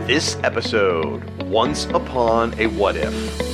This episode, Once Upon a What If.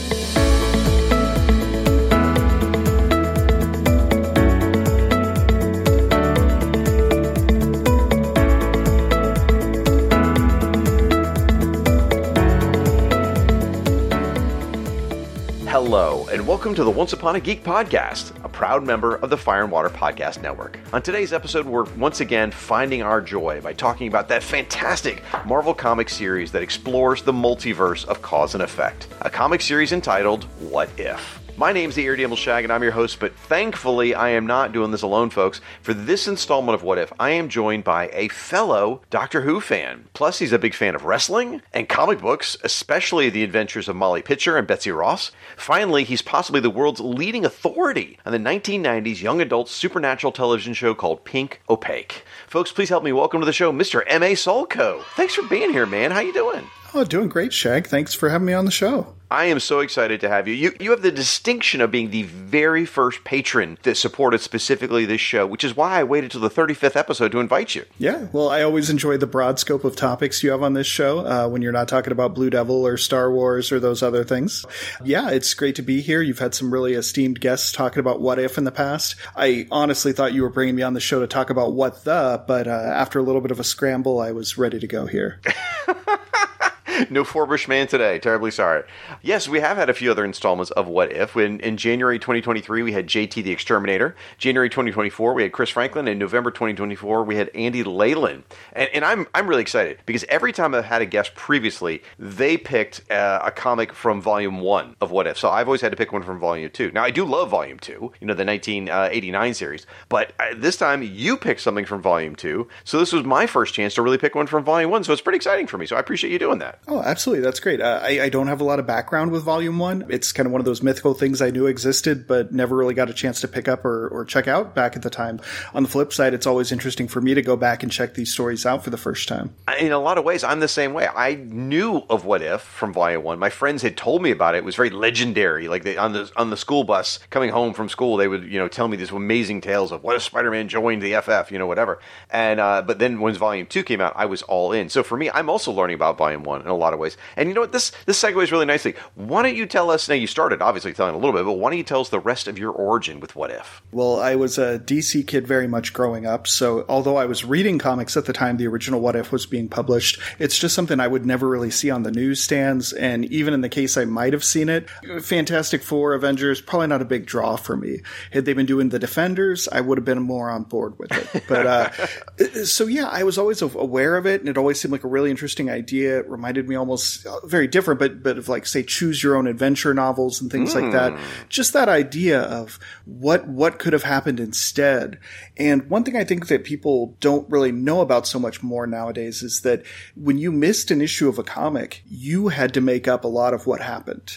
Hello, and welcome to the Once Upon a Geek podcast, a proud member of the Fire and Water Podcast Network. On today's episode, we're once again finding our joy by talking about that fantastic Marvel comic series that explores the multiverse of cause and effect, a comic series entitled What If? My name's the Irredeemable Shag, and I'm your host, but thankfully I am not doing this alone, folks. For this installment of What If, I am joined by a fellow Doctor Who fan. Plus, he's a big fan of wrestling and comic books, especially the adventures of Molly Pitcher and Betsy Ross. Finally, he's possibly the world's leading authority on the 1990s young adult supernatural television show called Pink Opaque. Folks, please help me welcome to the show, Mr. M.A. Solko. Thanks for being here, man. How you doing? Oh, doing great, Shag. Thanks for having me on the show. I am so excited to have you. You have the distinction of being the very first patron that supported specifically this show, which is why I waited till the 35th episode to invite you. Yeah, well, I always enjoy the broad scope of topics you have on this show when you're not talking about Blue Devil or Star Wars or those other things. Yeah, it's great to be here. You've had some really esteemed guests talking about What If in the past. I honestly thought you were bringing me on the show to talk about What The, but after a little bit of a scramble, I was ready to go here. No Forbush man today. Terribly sorry. Yes, we have had a few other installments of What If. In January 2023, we had JT the Exterminator. January 2024, we had Chris Franklin. In November 2024, we had Andy Leyland. And I'm really excited because every time I've had a guest previously, they picked a comic from Volume 1 of What If. So I've always had to pick one from Volume 2. Now, I do love Volume 2, the 1989 series. But this time, you picked something from Volume 2. So this was my first chance to really pick one from Volume 1. So it's pretty exciting for me. So I appreciate you doing that. Oh, absolutely. That's great. I don't have a lot of background with Volume 1. It's kind of one of those mythical things I knew existed, but never really got a chance to pick up or check out back at the time. On the flip side, it's always interesting for me to go back and check these stories out for the first time. In a lot of ways, I'm the same way. I knew of What If from Volume 1. My friends had told me about it. It was very legendary. Like on the school bus coming home from school, they would tell me these amazing tales of what if Spider-Man joined the FF, whatever. And but then when Volume 2 came out, I was all in. So for me, I'm also learning about Volume 1 in a lot of ways. And you know what? This segues really nicely. Why don't you tell us, now you started obviously telling a little bit, but why don't you tell us the rest of your origin with What If? Well, I was a DC kid very much growing up, so although I was reading comics at the time the original What If was being published, it's just something I would never really see on the newsstands, and even in the case I might have seen it, Fantastic Four, Avengers, probably not a big draw for me. Had they been doing the Defenders, I would have been more on board with it. But so yeah, I was always aware of it, and it always seemed like a really interesting idea. It reminded me almost very different, but of like, say, choose your own adventure novels and things like that. Just that idea of what could have happened instead. And one thing I think that people don't really know about so much more nowadays is that when you missed an issue of a comic, you had to make up a lot of what happened.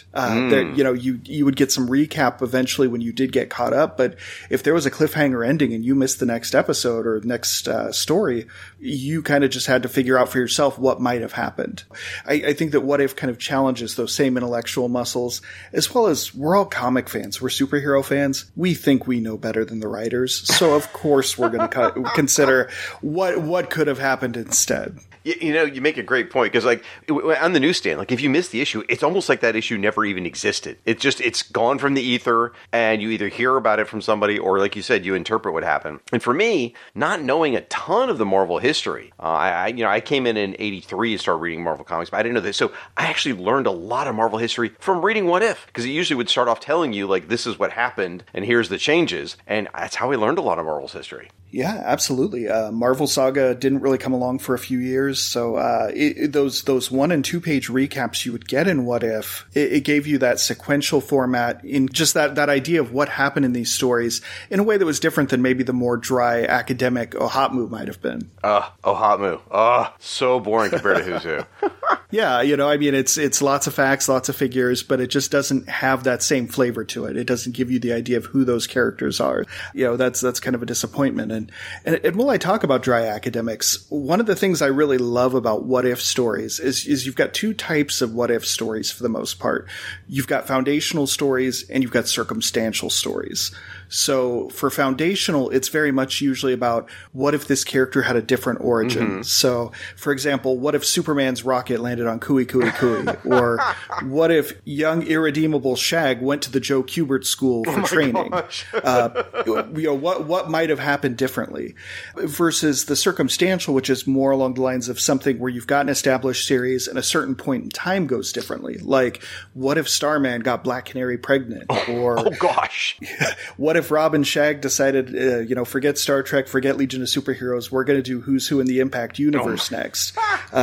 You would get some recap eventually when you did get caught up, but if there was a cliffhanger ending and you missed the next episode or next story, you kind of just had to figure out for yourself what might have happened. I think that What If kind of challenges those same intellectual muscles, as well as we're all comic fans. We're superhero fans. We think we know better than the writers. So of course we're going to consider what could have happened instead. You make a great point because, like, on the newsstand, like if you miss the issue, it's almost like that issue never even existed. It's gone from the ether, and you either hear about it from somebody or, like you said, you interpret what happened. And for me, not knowing a ton of the Marvel history, I came in '83 and started reading Marvel comics, but I didn't know this. So I actually learned a lot of Marvel history from reading What If, because it usually would start off telling you, like, this is what happened, and here's the changes, and that's how I learned a lot of Marvel's history. Yeah, absolutely. Marvel Saga didn't really come along for a few years, so those 1 and 2 page recaps you would get in What If, it gave you that sequential format in just that idea of what happened in these stories in a way that was different than maybe the more dry academic Ohatmu might have been. Ohatmu. So boring compared to Who's Who. Yeah, it's lots of facts, lots of figures, but it just doesn't have that same flavor to it. It doesn't give you the idea of who those characters are. That's kind of a disappointment. And while I talk about dry academics, one of the things I really love about What If stories is you've got two types of What If stories for the most part. You've got foundational stories and you've got circumstantial stories. So for foundational, it's very much usually about what if this character had a different origin. So, for example, what if Superman's rocket landed on Kui Kui Kui? Or what if young irredeemable Shag went to the Joe Kubert school for training? What might have happened differently? Versus the circumstantial, which is more along the lines of something where you've got an established series and a certain point in time goes differently. Like, what if Starman got Black Canary pregnant? Or what if Rob and Shag decided, forget Star Trek, forget Legion of Superheroes, we're going to do Who's Who in the Impact Universe next.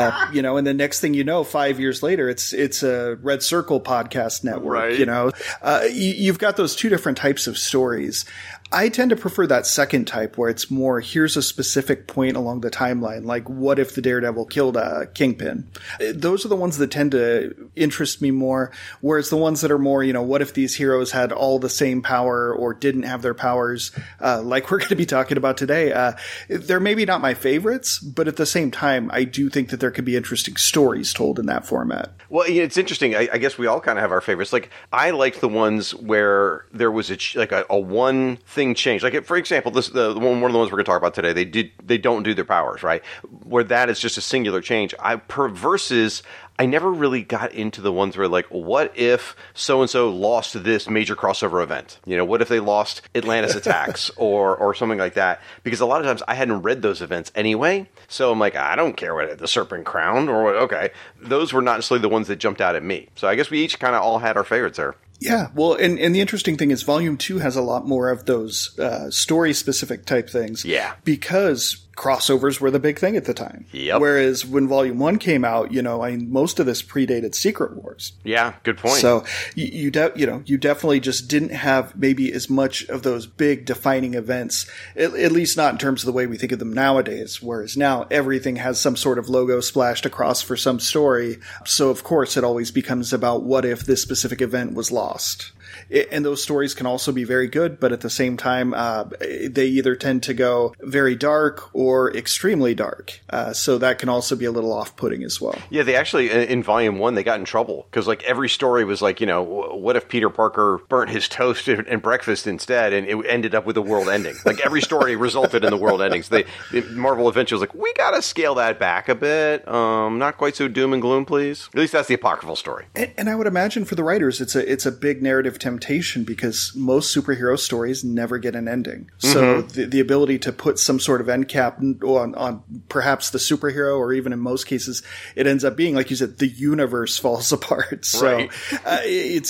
And the next thing you know, 5 years later, it's a Red Circle podcast network. Right. You've got those two different types of stories. I tend to prefer that second type where it's more, here's a specific point along the timeline, like what if the Daredevil killed Kingpin? Those are the ones that tend to interest me more, whereas the ones that are more, what if these heroes had all the same power or didn't have their powers, like we're going to be talking about today, they're maybe not my favorites, but at the same time, I do think that there could be interesting stories told in that format. Well, it's interesting. I guess we all kind of have our favorites. Like, I liked the ones where there was a one thing change. Like, for example, one of the ones we're going to talk about today, they don't do their powers, right? Where that is just a singular change. Versus, I never really got into the ones where, like, what if so-and-so lost this major crossover event? What if they lost Atlantis Attacks or something like that? Because a lot of times I hadn't read those events anyway. So I'm like, I don't care what the Serpent Crown or what. Okay. Those were not necessarily the ones that jumped out at me. So I guess we each kind of all had our favorites there. Yeah, well, and the interesting thing is Volume 2 has a lot more of those story-specific type things. Yeah. Because crossovers were the big thing at the time. Yep. Whereas when Volume 1 came out, most of this predated Secret Wars. Yeah, good point. So you definitely just didn't have maybe as much of those big defining events, at least not in terms of the way we think of them nowadays, whereas now everything has some sort of logo splashed across for some story. So of course it always becomes about what if this specific event was lost. And those stories can also be very good, but at the same time, they either tend to go very dark or extremely dark. So that can also be a little off-putting as well. Yeah, they actually, in Volume 1, they got in trouble. Because, like, every story was like, what if Peter Parker burnt his toast and breakfast instead, and it ended up with the world ending? Like, every story resulted in the world ending. So Marvel eventually was like, we gotta scale that back a bit. Not quite so doom and gloom, please. At least that's the apocryphal story. And I would imagine for the writers, it's a big narrative temptation because most superhero stories never get an ending. So the ability to put some sort of end cap on perhaps the superhero, or even in most cases, it ends up being, like you said, the universe falls apart. So right. It's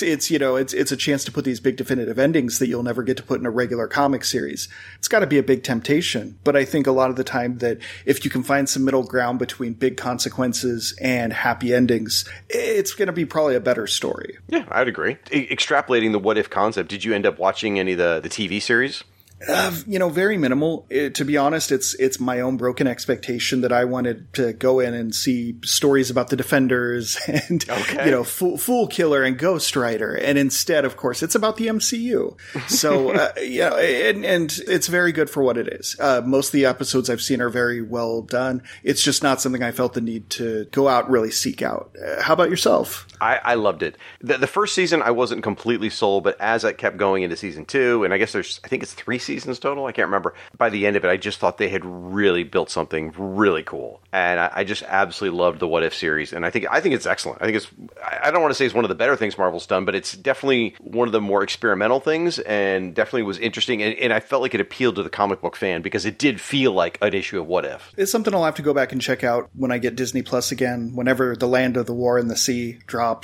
a chance to put these big definitive endings that you'll never get to put in a regular comic series. It's got to be a big temptation. But I think a lot of the time that if you can find some middle ground between big consequences and happy endings, it's going to be probably a better story. Yeah, I'd agree. Extrapolating the what if concept, did you end up watching any of the TV series? Very minimal. To be honest, it's my own broken expectation that I wanted to go in and see stories about the Defenders and, Fool Killer and Ghost Rider. And instead, of course, it's about the MCU. So, and it's very good for what it is. Most of the episodes I've seen are very well done. It's just not something I felt the need to go out and really seek out. How about yourself? I loved it. The first season, I wasn't completely sold, but as I kept going into season 2, and I guess I think it's 3 seasons total, I can't remember. By the end of it, I just thought they had really built something really cool. And I just absolutely loved the What If series. And I think it's excellent. I don't want to say it's one of the better things Marvel's done, but it's definitely one of the more experimental things, and definitely was interesting. And I felt like it appealed to the comic book fan because it did feel like an issue of What If. It's something I'll have to go back and check out when I get Disney Plus again, whenever The Land of the War and the Sea drops.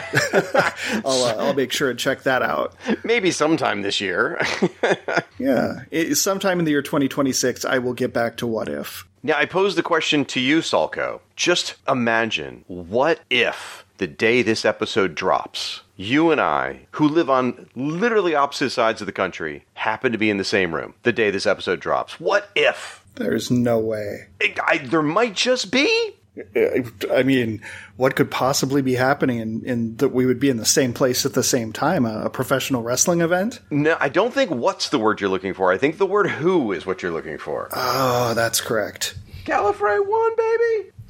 I'll make sure and check that out. Maybe sometime this year. Yeah. Sometime in the year 2026, I will get back to What If. Now, I pose the question to you, Salko. Just imagine, what if the day this episode drops, you and I, who live on literally opposite sides of the country, happen to be in the same room the day this episode drops? What if? There's no way. There might just be. I mean, what could possibly be happening in that we would be in the same place at the same time? A professional wrestling event? No, I don't think what's the word you're looking for. I think the word who is what you're looking for. Oh, that's correct. Gallifrey 1, baby!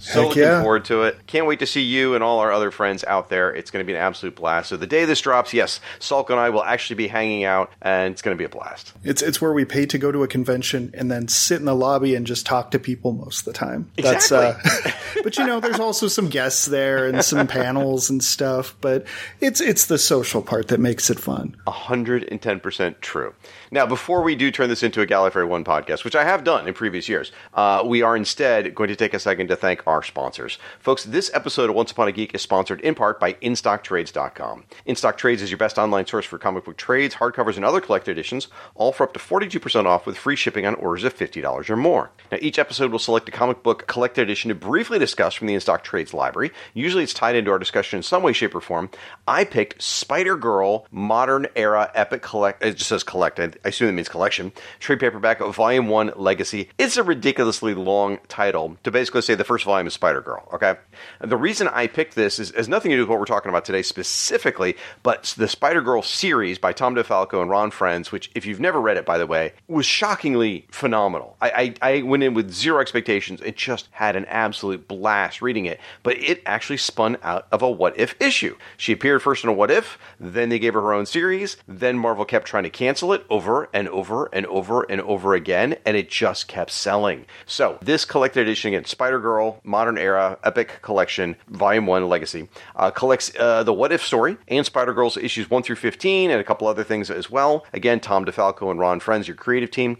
So looking forward to it. Can't wait to see you and all our other friends out there. It's going to be an absolute blast. So the day this drops, yes, Salk and I will actually be hanging out, and it's going to be a blast. It's where we pay to go to a convention and then sit in the lobby and just talk to people most of the time. Exactly. But there's also some guests there and some panels and stuff. But it's the social part that makes it fun. 110% true. Now, before we do turn this into a Gallifrey One podcast, which I have done in previous years, we are instead going to take a second to thank our sponsors. Folks, this episode of Once Upon a Geek is sponsored in part by InStockTrades.com. InStock Trades is your best online source for comic book trades, hardcovers, and other collected editions, all for up to 42% off with free shipping on orders of $50 or more. Now, each episode will select a comic book collected edition to briefly discuss from the InStock Trades library. Usually it's tied into our discussion in some way, shape, or form. I picked Spider-Girl Modern Era Epic Collect. It just says collect. I assume it means collection. Trade paperback of Volume 1 Legacy. It's a ridiculously long title to basically say the first volume is Spider-Girl, okay? And the reason I picked this has nothing to do with what we're talking about today specifically, but the Spider-Girl series by Tom DeFalco and Ron Frenz, which, if you've never read it, by the way, was shockingly phenomenal. I went in with zero expectations. It just had an absolute blast reading it, but it actually spun out of a What If issue. She appeared first in a What If, then they gave her her own series, then Marvel kept trying to cancel it over and over and over and over again, and it just kept selling. So this collected edition, again, Spider-Girl Modern Era Epic Collection Volume 1 Legacy, collects the What If story and Spider-Girl's issues 1 through 15 and a couple other things as well. Again, Tom DeFalco and Ron Frenz, your creative team.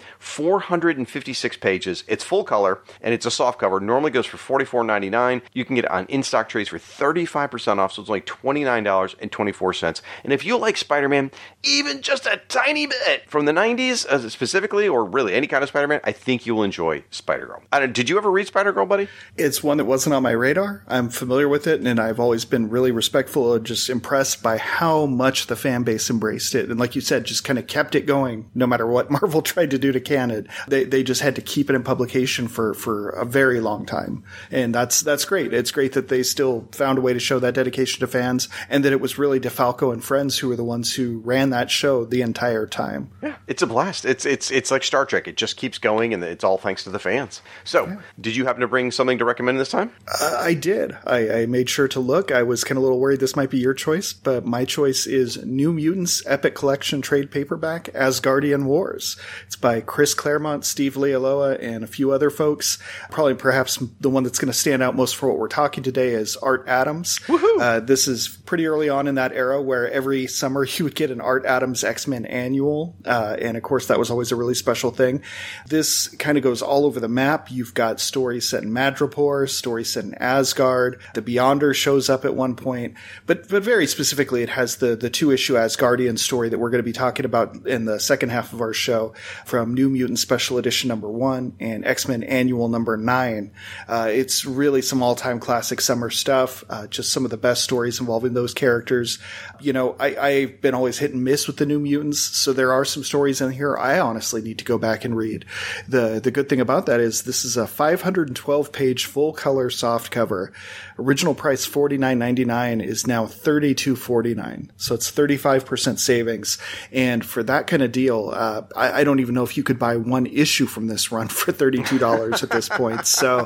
456 pages. It's full color, and it's a soft cover. Normally goes for $44.99. You can get it on InStock Trades for 35% off, so it's only $29.24. And if you like Spider-Man, even just a tiny bit from the 90s specifically, or really any kind of Spider-Man, I think you'll enjoy Spider-Girl. Did you ever read Spider-Girl, buddy? It's one that wasn't on my radar. I'm familiar with it, and I've always been really respectful and just impressed by how much the fan base embraced it. And like you said, just kind of kept it going no matter what Marvel tried to do to can it. They just had to keep it in publication for a very long time. And that's great. It's great that they still found a way to show that dedication to fans, and that it was really DeFalco and Frenz who were the ones who ran that show the entire time. Yeah, it's a blast. It's like Star Trek. It just keeps going, and it's all thanks to the fans. So, Did you happen to bring something to recommend this time? I did. I made sure to look. I was kind of a little worried this might be your choice, but my choice is New Mutants Epic Collection Trade Paperback Asgardian Wars. It's by Chris Claremont, Steve Leialoha, and a few other folks. Probably perhaps the one that's going to stand out most for what we're talking today is Art Adams. This is pretty early on in that era where every summer you would get an Art Adams X-Men annual. And of course, that was always a really special thing. This kind of goes all over the map. You've got stories set in Madripoor, stories set in Asgard. The Beyonder shows up at one point. But very specifically, it has the 2-issue Asgardian story that we're going to be talking about in the second half of our show from New Mutants Special Edition number 1 and X-Men Annual number 9. It's really some all-time classic summer stuff. Just some of the best stories involving those characters. I've been always hit and miss with the New Mutants, so there are some stories in here I honestly need to go back and read. The good thing about that is this is a 512-page full-color softcover. Original price $49.99 is now $32.49, so it's 35% savings. And for that kind of deal, I don't even know if you could buy one issue from this run for $32 at this point. So,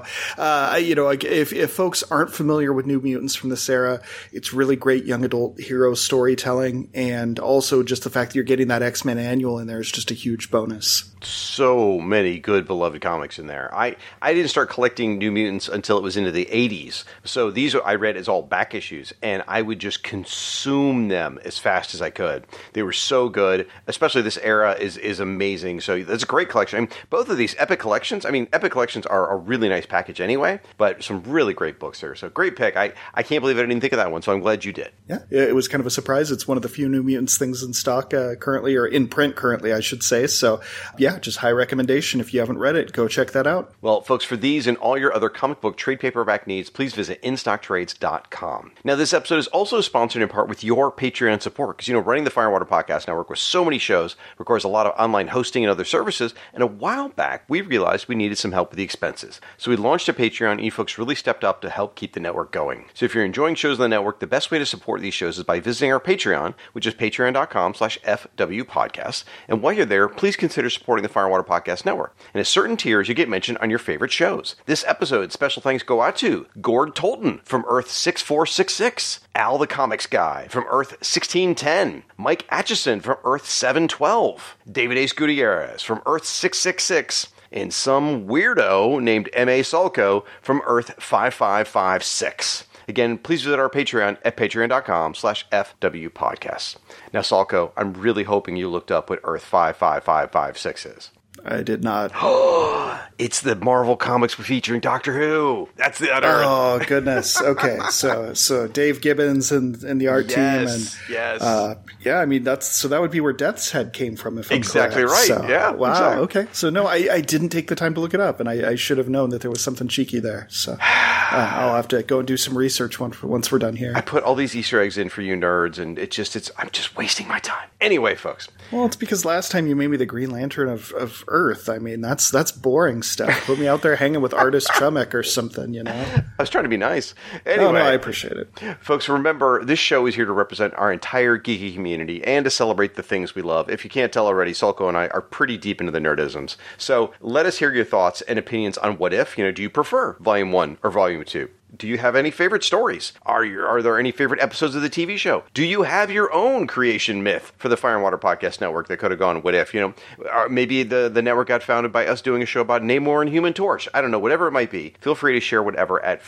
if folks aren't familiar with New Mutants from this era, it's really great young adult hero storytelling, and also just the fact that you're getting that X-Men annual in there is just a huge bonus. So many good beloved comics in there. I didn't start collecting New Mutants until it was into the 80s. So these I read as all back issues, and I would just consume them as fast as I could. They were so good, especially this era is amazing. So that's a great collection. I mean, both of these Epic Collections, Epic Collections are a really nice package anyway, but some really great books there. So great pick. I can't believe I didn't think of that one, so I'm glad you did. Yeah, it was kind of a surprise. It's one of the few New Mutants things in stock currently, or in print currently, I should say. So yeah, just high recommendation. If you haven't read it, go check that out. Well, folks, for these and all your other comic book trade paperback needs, please visit InStockTrades.com. Now, this episode is also sponsored in part with your Patreon support, because, running the Fire and Water Podcast Network with so many shows requires a lot of online hosting and other services, and a while back, we realized we needed some help with the expenses. So we launched a Patreon, and you folks really stepped up to help keep the network going. So if you're enjoying shows on the network, the best way to support these shows is by visiting our Patreon, which is patreon.com/FWPodcast. And while you're there, please consider supporting supporting the Fire and Water Podcast Network. And at certain tiers, you get mentioned on your favorite shows. This episode, special thanks go out to Gord Tolton from Earth 6466, Al the Comics Guy from Earth 1610, Mike Atchison from Earth 712, David Ace Gutierrez from Earth 666, and some weirdo named M.A. Sulco from Earth 5556. Again, please visit our Patreon at patreon.com/FWPodcasts. Now, Sulco, I'm really hoping you looked up what Earth 55556 is. I did not. It's the Marvel Comics featuring Doctor Who. That's the other. Oh, goodness. Okay. So Dave Gibbons and the art team. And, yes. Yeah, I mean, that would be where Death's Head came from, if I'm exactly correct. Right. So, yeah. Wow. Exactly. Okay. So, no, I didn't take the time to look it up, and I should have known that there was something cheeky there. So I'll have to go and do some research once we're done here. I put all these Easter eggs in for you nerds, and I'm just wasting my time. Anyway, folks. Well, it's because last time you made me the Green Lantern of Earth. I mean, that's boring stuff. Put me out there hanging with Artist Chummick or something, you know? I was trying to be nice. Anyway, no, I appreciate it. Folks, remember, this show is here to represent our entire geeky community and to celebrate the things we love. If you can't tell already, Sulco and I are pretty deep into the nerdisms. So let us hear your thoughts and opinions on What If. Do you prefer Volume 1 or Volume 2? Do you have any favorite stories? Are there any favorite episodes of the TV show? Do you have your own creation myth for the Fire and Water Podcast Network that could have gone What If? Maybe the network got founded by us doing a show about Namor and Human Torch. I don't know, whatever it might be. Feel free to share whatever at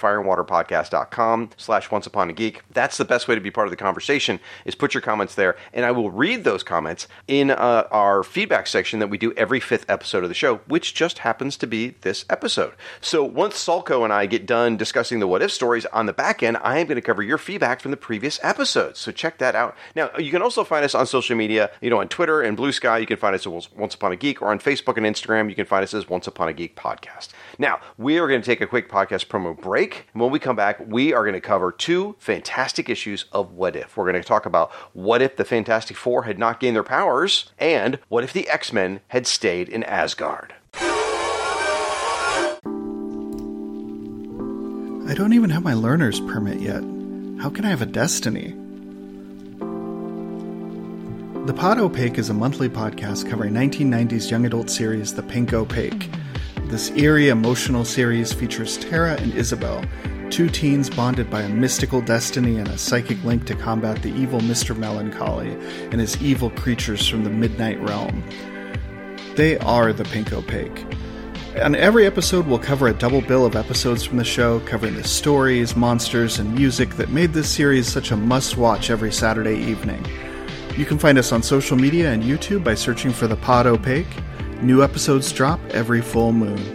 fireandwaterpodcast.com/onceupon-a-geek. That's the best way to be part of the conversation, is put your comments there, and I will read those comments in our feedback section that we do every 5th episode of the show, which just happens to be this episode. So once Sulco and I get done discussing the What If stories on the back end, I am going to cover your feedback from the previous episodes. So check that out. Now, you can also find us on social media, on Twitter and Blue Sky. You can find us as Once Upon a Geek, or on Facebook and Instagram, you can find us as Once Upon a Geek Podcast. Now, we are going to take a quick podcast promo break. And when we come back, we are going to cover 2 fantastic issues of What If. We're going to talk about what if the Fantastic Four had not gained their powers, and what if the X-Men had stayed in Asgard. I don't even have my learner's permit yet. How can I have a destiny? The Pod Opaque is a monthly podcast covering 1990s young adult series The Pink Opaque. This eerie, emotional series features Tara and Isabel, 2 teens bonded by a mystical destiny and a psychic link to combat the evil Mr. Melancholy and his evil creatures from the Midnight Realm. They are the Pink Opaque. On every episode, we'll cover a double bill of episodes from the show, covering the stories, monsters, and music that made this series such a must-watch every Saturday evening. You can find us on social media and YouTube by searching for The Pod Opaque. New episodes drop every full moon.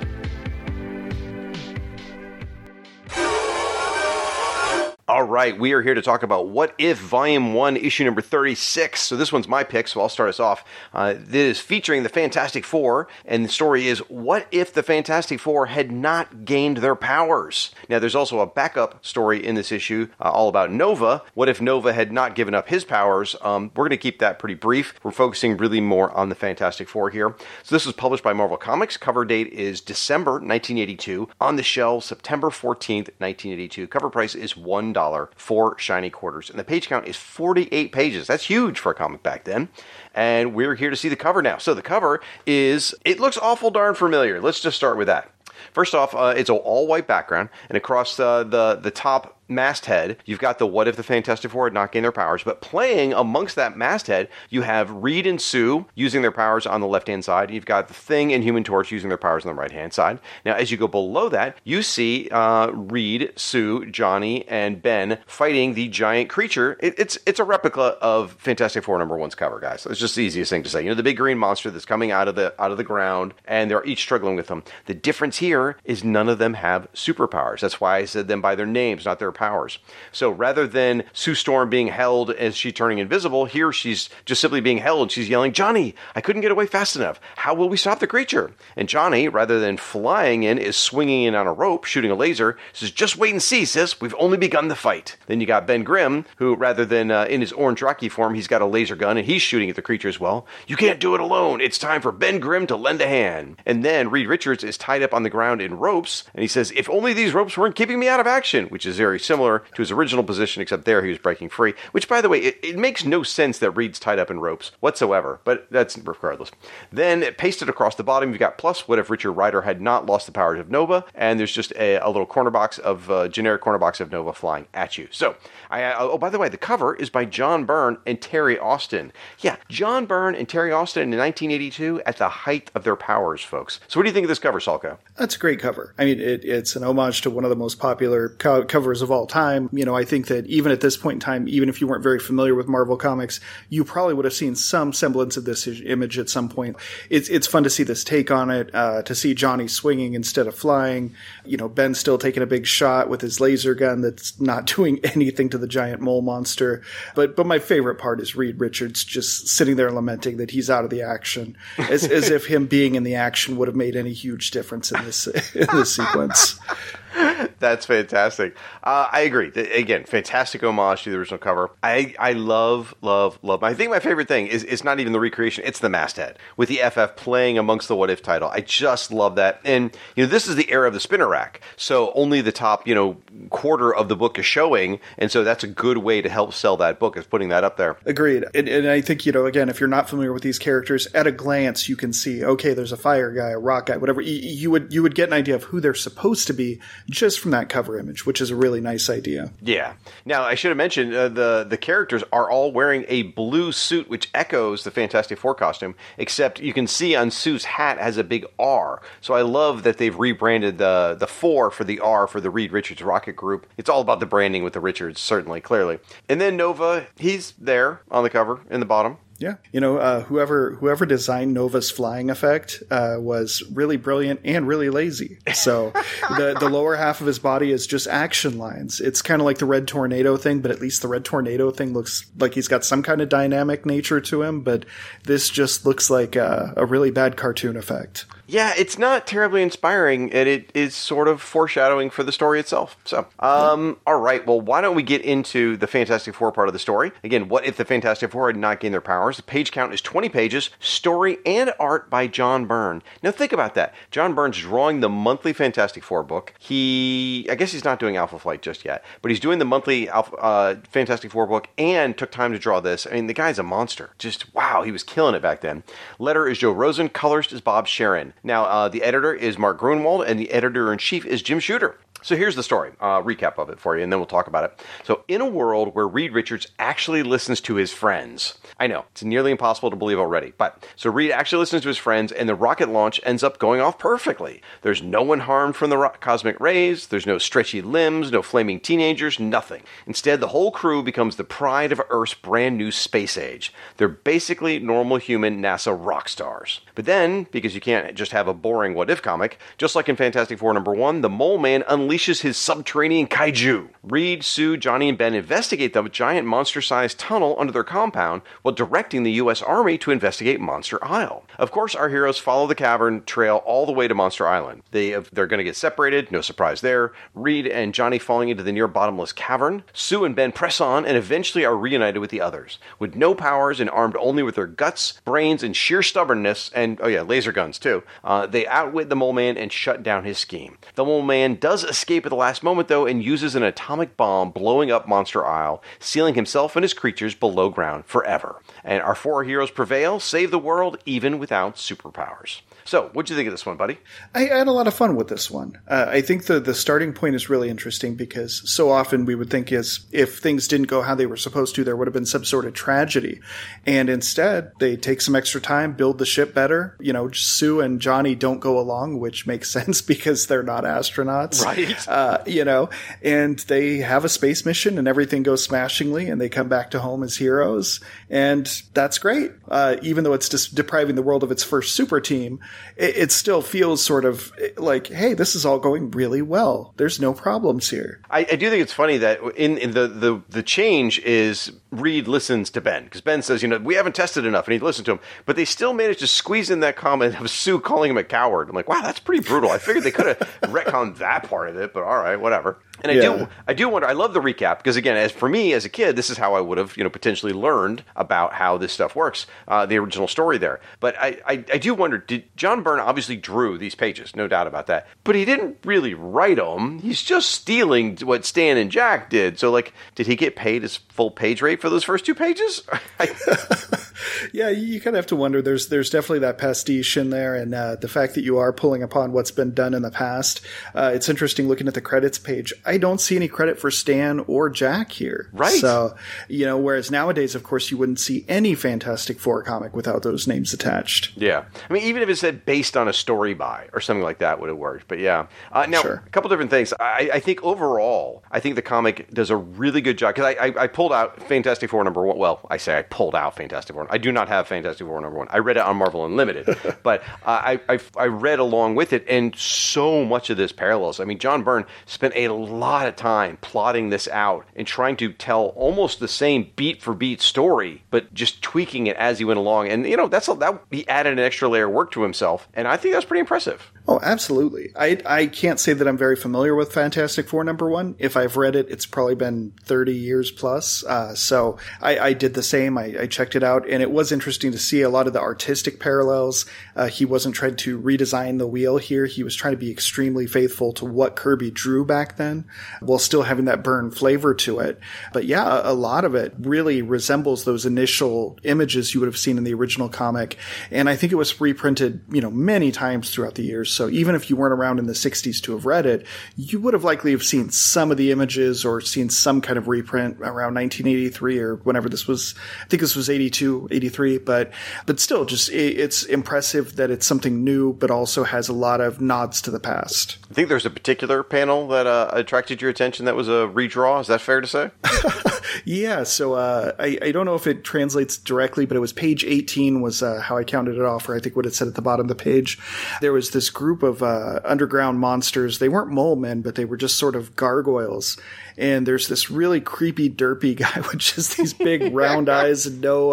All right, we are here to talk about What If Volume 1, issue number 36. So this one's my pick, so I'll start us off. This is featuring the Fantastic Four, and the story is, what if the Fantastic Four had not gained their powers? Now, there's also a backup story in this issue all about Nova. What if Nova had not given up his powers? We're going to keep that pretty brief. We're focusing really more on the Fantastic Four here. So this was published by Marvel Comics. Cover date is December 1982. On the shelves, September 14th, 1982. Cover price is $1. For shiny quarters. And the page count is 48 pages. That's huge for a comic back then. And we're here to see the cover now. So the cover it looks awful darn familiar. Let's just start with that. First off, it's an all-white background, and across the top masthead, you've got the What If the Fantastic Four had not gained their powers, but playing amongst that masthead, you have Reed and Sue using their powers on the left-hand side. You've got the Thing and Human Torch using their powers on the right-hand side. Now, as you go below that, you see Reed, Sue, Johnny, and Ben fighting the giant creature. It's a replica of Fantastic Four number 1's cover, guys. It's just the easiest thing to say. The big green monster that's coming out of the ground, and they're each struggling with them. The difference here is none of them have superpowers. That's why I said them by their names, not their powers. So rather than Sue Storm being held as she turning invisible, here she's just simply being held and she's yelling, "Johnny, I couldn't get away fast enough. How will we stop the creature?" And Johnny, rather than flying in, is swinging in on a rope, shooting a laser, says, "Just wait and see, sis. We've only begun the fight." Then you got Ben Grimm, who rather than in his orange Rocky form, he's got a laser gun and he's shooting at the creature as well. "You can't do it alone. It's time for Ben Grimm to lend a hand." And then Reed Richards is tied up on the ground in ropes, and he says, "If only these ropes weren't keeping me out of action," which is very similar to his original position, except there he was breaking free. Which, by the way, it makes no sense that Reed's tied up in ropes whatsoever, but that's regardless. Then, pasted across the bottom, you've got plus, what if Richard Rider had not lost the powers of Nova? And there's just a little corner box of, generic corner box of Nova flying at you. So, by the way, the cover is by John Byrne and Terry Austin. Yeah, John Byrne and Terry Austin in 1982 at the height of their powers, folks. So what do you think of this cover, Salko? That's a great cover. I mean, it's an homage to one of the most popular covers of all time. You know, I think that even at this point in time, even if you weren't very familiar with Marvel Comics, you probably would have seen some semblance of this image at some point. It's fun to see this take on it, to see Johnny swinging instead of flying. You know, Ben still taking a big shot with his laser gun that's not doing anything to the giant mole monster. But my favorite part is Reed Richards just sitting there lamenting that he's out of the action, as if him being in the action would have made any huge difference in this sequence. That's fantastic. I agree. Again, fantastic homage to the original cover. I love. I think my favorite thing is not even the recreation. It's the masthead with the FF playing amongst the What If title. I just love that. And, you know, this is the era of the spinner rack. So only the top, quarter of the book is showing. And so that's a good way to help sell that book, is putting that up there. Agreed. And I think, again, if you're not familiar with these characters, at a glance, you can see, okay, there's a fire guy, a rock guy, whatever. You would get an idea of who they're supposed to be just from that cover image, which is a really nice idea. Yeah. Now, I should have mentioned the characters are all wearing a blue suit, which echoes the Fantastic Four costume, except you can see on Sue's hat has a big R. So I love that they've rebranded the 4 for the R for the Reed Richards Rocket Group. It's all about the branding with the Richards, certainly, clearly. And then Nova, he's there on the cover in the bottom. Yeah. Whoever designed Nova's flying effect was really brilliant and really lazy. So the lower half of his body is just action lines. It's kind of like the Red Tornado thing, but at least the Red Tornado thing looks like he's got some kind of dynamic nature to him. But this just looks like a really bad cartoon effect. Yeah, it's not terribly inspiring, and it is sort of foreshadowing for the story itself. So, all right, well, why don't we get into the Fantastic Four part of the story? Again, what if the Fantastic Four had not gained their powers? The page count is 20 pages, story and art by John Byrne. Now, think about that. John Byrne's drawing the monthly Fantastic Four book. I guess he's not doing Alpha Flight just yet, but he's doing the monthly Fantastic Four book and took time to draw this. I mean, the guy's a monster. Just, wow, he was killing it back then. Letter is Joe Rosen, colorist is Bob Sharon. Now, the editor is Mark Grunwald, and the editor-in-chief is Jim Shooter. So here's the story, recap of it for you, and then we'll talk about it. So in a world where Reed Richards actually listens to his friends, I know, it's nearly impossible to believe already, but so Reed actually listens to his friends, and the rocket launch ends up going off perfectly. There's no one harmed from the cosmic rays, there's no stretchy limbs, no flaming teenagers, nothing. Instead, the whole crew becomes the pride of Earth's brand new space age. They're basically normal human NASA rock stars. But then, because you can't just have a boring What If comic, just like in Fantastic Four #1, the Mole Man unleashes his subterranean kaiju. Reed, Sue, Johnny, and Ben investigate the giant monster-sized tunnel under their compound while directing the U.S. Army to investigate Monster Isle. Of course, our heroes follow the cavern trail all the way to Monster Island. They're going to get separated, no surprise there. Reed and Johnny falling into the near bottomless cavern. Sue and Ben press on and eventually are reunited with the others. With no powers and armed only with their guts, brains, and sheer stubbornness, and laser guns too, they outwit the Mole Man and shut down his scheme. The Mole Man does escape at the last moment though and uses an atomic bomb, blowing up Monster Isle, sealing himself and his creatures below ground forever. And our four heroes prevail, save the world even without superpowers. So, what'd you think of this one, buddy? I had a lot of fun with this one. I think the starting point is really interesting because so often we would think if things didn't go how they were supposed to, there would have been some sort of tragedy. And instead, they take some extra time, build the ship better. Sue and Johnny don't go along, which makes sense because they're not astronauts. Right. And they have a space mission and everything goes smashingly and they come back to home as heroes. And that's great. Even though it's just depriving the world of its first super team, it still feels sort of like, hey, this is all going really well. There's no problems here. I do think it's funny that in the change is Reed listens to Ben because Ben says, we haven't tested enough, and he listened to him, but they still managed to squeeze in that comment of Sue calling him a coward. I'm like, wow, that's pretty brutal. I figured they could have retconned that part of it, but all right, whatever. And I do wonder, I love the recap, because again, as for me as a kid, this is how I would have, potentially learned about how this stuff works, the original story there. But I do wonder, did John Byrne obviously drew these pages, no doubt about that, but he didn't really write them. He's just stealing what Stan and Jack did. So, like, did he get paid his full page rate for those first 2 pages? Yeah, you kind of have to wonder. There's definitely that pastiche in there, and the fact that you are pulling upon what's been done in the past. It's interesting looking at the credits page. I don't see any credit for Stan or Jack here. Right. So, whereas nowadays, of course, you wouldn't see any Fantastic Four comic without those names attached. Yeah. I mean, even if it said based on a story by or something like that would have worked. But yeah. Now, Sure. A couple different things. I think overall, I think the comic does a really good job. Because I pulled out Fantastic Four #1. Well, I say I pulled out Fantastic Four. I do not have Fantastic Four #1. I read it on Marvel Unlimited. But I read along with it, and so much of this parallels. I mean, John Byrne spent a lot of time plotting this out and trying to tell almost the same beat for beat story, but just tweaking it as he went along. And, he added an extra layer of work to himself. And I think that's pretty impressive. Oh, absolutely. I can't say that I'm very familiar with Fantastic Four #1. If I've read it, it's probably been 30 years plus. So I did the same. I checked it out, and it was interesting to see a lot of the artistic parallels. He wasn't trying to redesign the wheel here. He was trying to be extremely faithful to what Kirby drew back then, while still having that Byrne flavor to it. But yeah, a lot of it really resembles those initial images you would have seen in the original comic. And I think it was reprinted, many times throughout the years. So even if you weren't around in the 60s to have read it, you would have likely have seen some of the images or seen some kind of reprint around 1983 or whenever this was. I think this was 82, 83, but still, just it's impressive that it's something new, but also has a lot of nods to the past. I think there's a particular panel that attracted your attention that was a redraw. Is that fair to say? Yeah, so I don't know if it translates directly, but it was page 18 was how I counted it off, or I think what it said at the bottom of the page. There was this group of underground monsters. They weren't mole men, but they were just sort of gargoyles. And there's this really creepy, derpy guy with just these big round eyes and no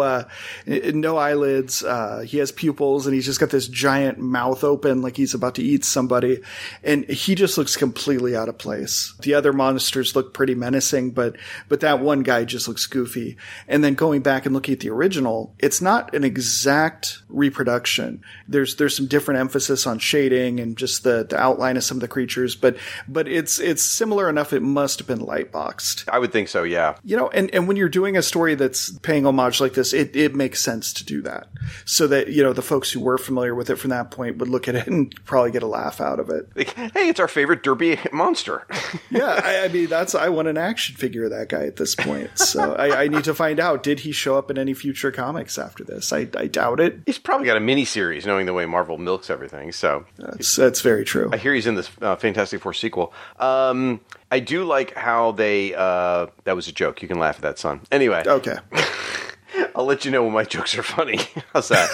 eyelids. He has pupils, and he's just got this giant mouth open like he's about to eat somebody. And he just looks completely out of place. The other monsters look pretty menacing, but that one guy just looks goofy. And then going back and looking at the original, it's not an exact reproduction. There's some different emphasis on shading and just the outline of some of the creatures, but it's similar enough. It must have been light boxed. I would think so, yeah. And when you're doing a story that's paying homage like this, it makes sense to do that. So that, the folks who were familiar with it from that point would look at it and probably get a laugh out of it. Like, hey, it's our favorite derpy monster. Yeah, I mean, I want an action figure of that guy at this point. So I need to find out, did he show up in any future comics after this? I doubt it. He's probably got a mini-series, knowing the way Marvel milks everything. So that's very true. I hear he's in this Fantastic Four sequel. I do like how they that was a joke. You can laugh at that, son. Anyway. Okay. I'll let you know when my jokes are funny. How's that?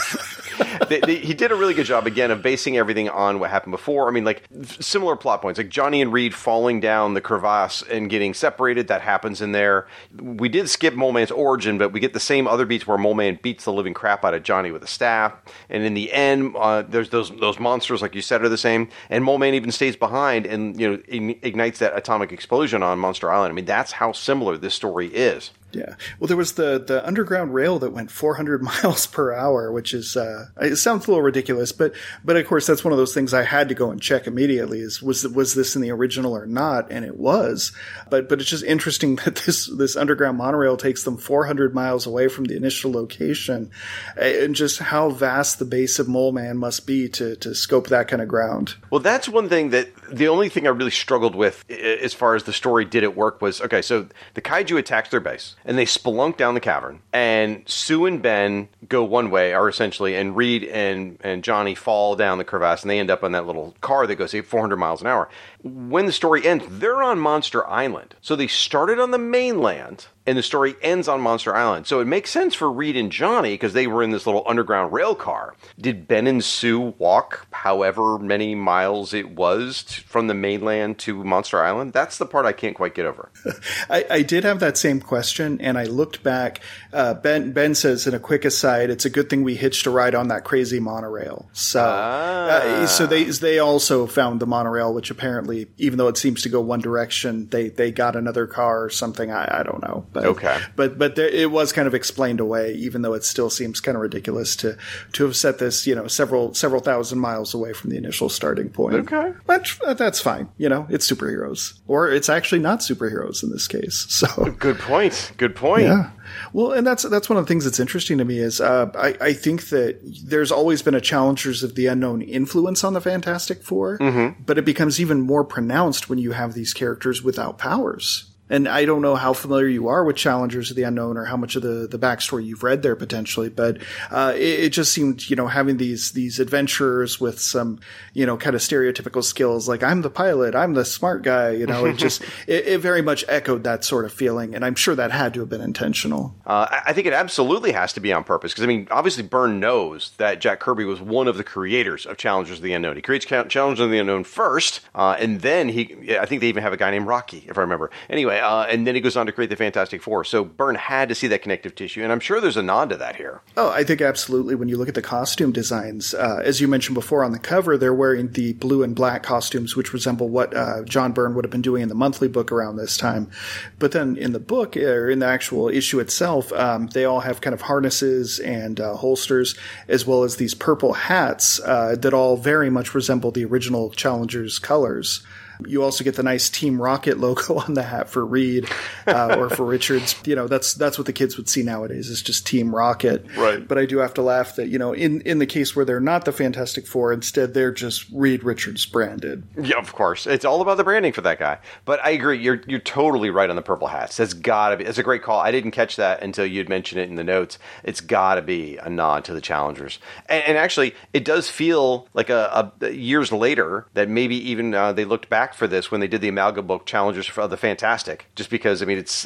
He did a really good job, again, of basing everything on what happened before. I mean, like, similar plot points, like Johnny and Reed falling down the crevasse and getting separated. That happens in there. We did skip Mole Man's origin, but we get the same other beats where Mole Man beats the living crap out of Johnny with a staff. And in the end, there's those monsters, like you said, are the same. And Mole Man even stays behind and, ignites that atomic explosion on Monster Island. I mean, that's how similar this story is. Yeah. Well, there was the underground rail that went 400 miles per hour, which is, it sounds a little ridiculous, but of course that's one of those things I had to go and check immediately was this in the original or not? And it was, but it's just interesting that this underground monorail takes them 400 miles away from the initial location, and just how vast the base of Mole Man must be to scope that kind of ground. Well, that's one thing the only thing I really struggled with as far as the story did it work was, okay, so the kaiju attacks their base. And they spelunk down the cavern, and Sue and Ben go one way, or essentially, and Reed and Johnny fall down the crevasse, and they end up on that little car that goes 400 miles an hour. When the story ends, they're on Monster Island. So they started on the mainland, and the story ends on Monster Island. So it makes sense for Reed and Johnny, because they were in this little underground rail car. Did Ben and Sue walk however many miles it was from the mainland to Monster Island? That's the part I can't quite get over. I did have that same question. direction. And I looked back. Ben says in a quick aside, it's a good thing we hitched a ride on that crazy monorail. So they also found the monorail, which apparently, even though it seems to go one direction, they got another car or something. I don't know. But, okay. But it was kind of explained away, even though it still seems kind of ridiculous to have set this, several thousand miles away from the initial starting point. Okay. But that's fine. It's superheroes. Or it's actually not superheroes in this case. So Good point. Yeah. Well, and that's one of the things that's interesting to me is I think that there's always been a Challengers of the Unknown influence on the Fantastic Four, but it becomes even more pronounced when you have these characters without powers. And I don't know how familiar you are with Challengers of the Unknown or how much of the backstory you've read there potentially, but it just seemed, having these adventurers with some, kind of stereotypical skills, like I'm the pilot, I'm the smart guy, it very much echoed that sort of feeling. And I'm sure that had to have been intentional. I think it absolutely has to be on purpose because, obviously Byrne knows that Jack Kirby was one of the creators of Challengers of the Unknown. He creates Challengers of the Unknown first, and then I think they even have a guy named Rocky, if I remember. Anyway, and then he goes on to create the Fantastic Four. So Byrne had to see that connective tissue, and I'm sure there's a nod to that here. Oh, I think absolutely. When you look at the costume designs, as you mentioned before on the cover, they're wearing the blue and black costumes, which resemble what John Byrne would have been doing in the monthly book around this time. But then in the book, or in the actual issue itself, they all have kind of harnesses and holsters, as well as these purple hats that all very much resemble the original Challengers colors. You also get the nice Team Rocket logo on the hat for Reed or for Richards. That's what the kids would see nowadays. It's just Team Rocket. Right. But I do have to laugh that, in the case where they're not the Fantastic Four, instead they're just Reed Richards branded. Yeah, of course. It's all about the branding for that guy. But I agree. You're totally right on the purple hats. That's got to be. It's a great call. I didn't catch that until you'd mentioned it in the notes. It's got to be a nod to the Challengers. And actually, it does feel like years later that maybe even they looked back for this when they did the Amalgam book Challengers of the Fantastic, just because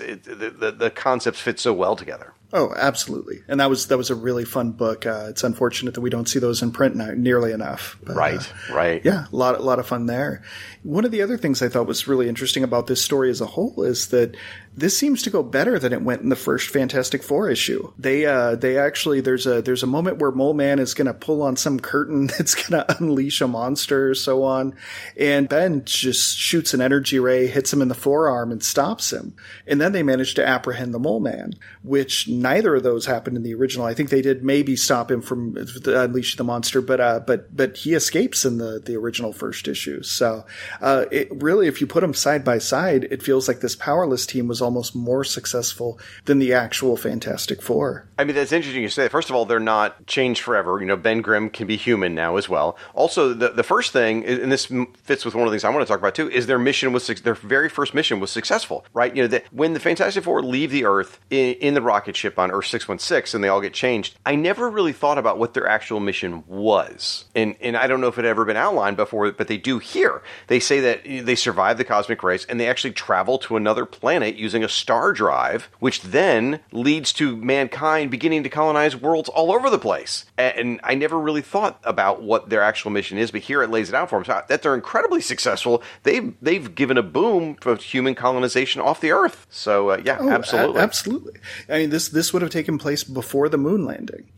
the concepts fit so well together. Oh, absolutely. And that was a really fun book. It's unfortunate that we don't see those in print nearly enough. But, right. Yeah, a lot of fun there. One of the other things I thought was really interesting about this story as a whole is that this seems to go better than it went in the first Fantastic Four issue. They actually, there's a moment where Mole Man is going to pull on some curtain that's going to unleash a monster or so on. And Ben just shoots an energy ray, hits him in the forearm and stops him. And then they manage to apprehend the Mole Man, which neither of those happened in the original. I think they did maybe stop him from unleashing the monster, but he escapes in the original first issue. So, it really, if you put them side by side, it feels like this Powerless team was almost more successful than the actual Fantastic Four. That's interesting you say that. First of all, they're not changed forever. Ben Grimm can be human now as well. Also, the first thing, and this fits with one of the things I want to talk about too, is their very first mission was successful, right? When the Fantastic Four leave the Earth in the rocket ship on Earth 616 and they all get changed, I never really thought about what their actual mission was. And I don't know if it had ever been outlined before, but they do here. They say that they survived the cosmic race and they actually travel to another planet using a star drive, which then leads to mankind beginning to colonize worlds all over the place. And I never really thought about what their actual mission is, but here it lays it out for them. So that they're incredibly successful. They've given a boom for human colonization off the Earth. So, absolutely. Absolutely. This would have taken place before the moon landing.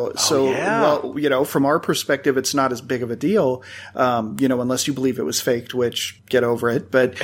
Well, from our perspective, it's not as big of a deal, unless you believe it was faked, which get over it. But,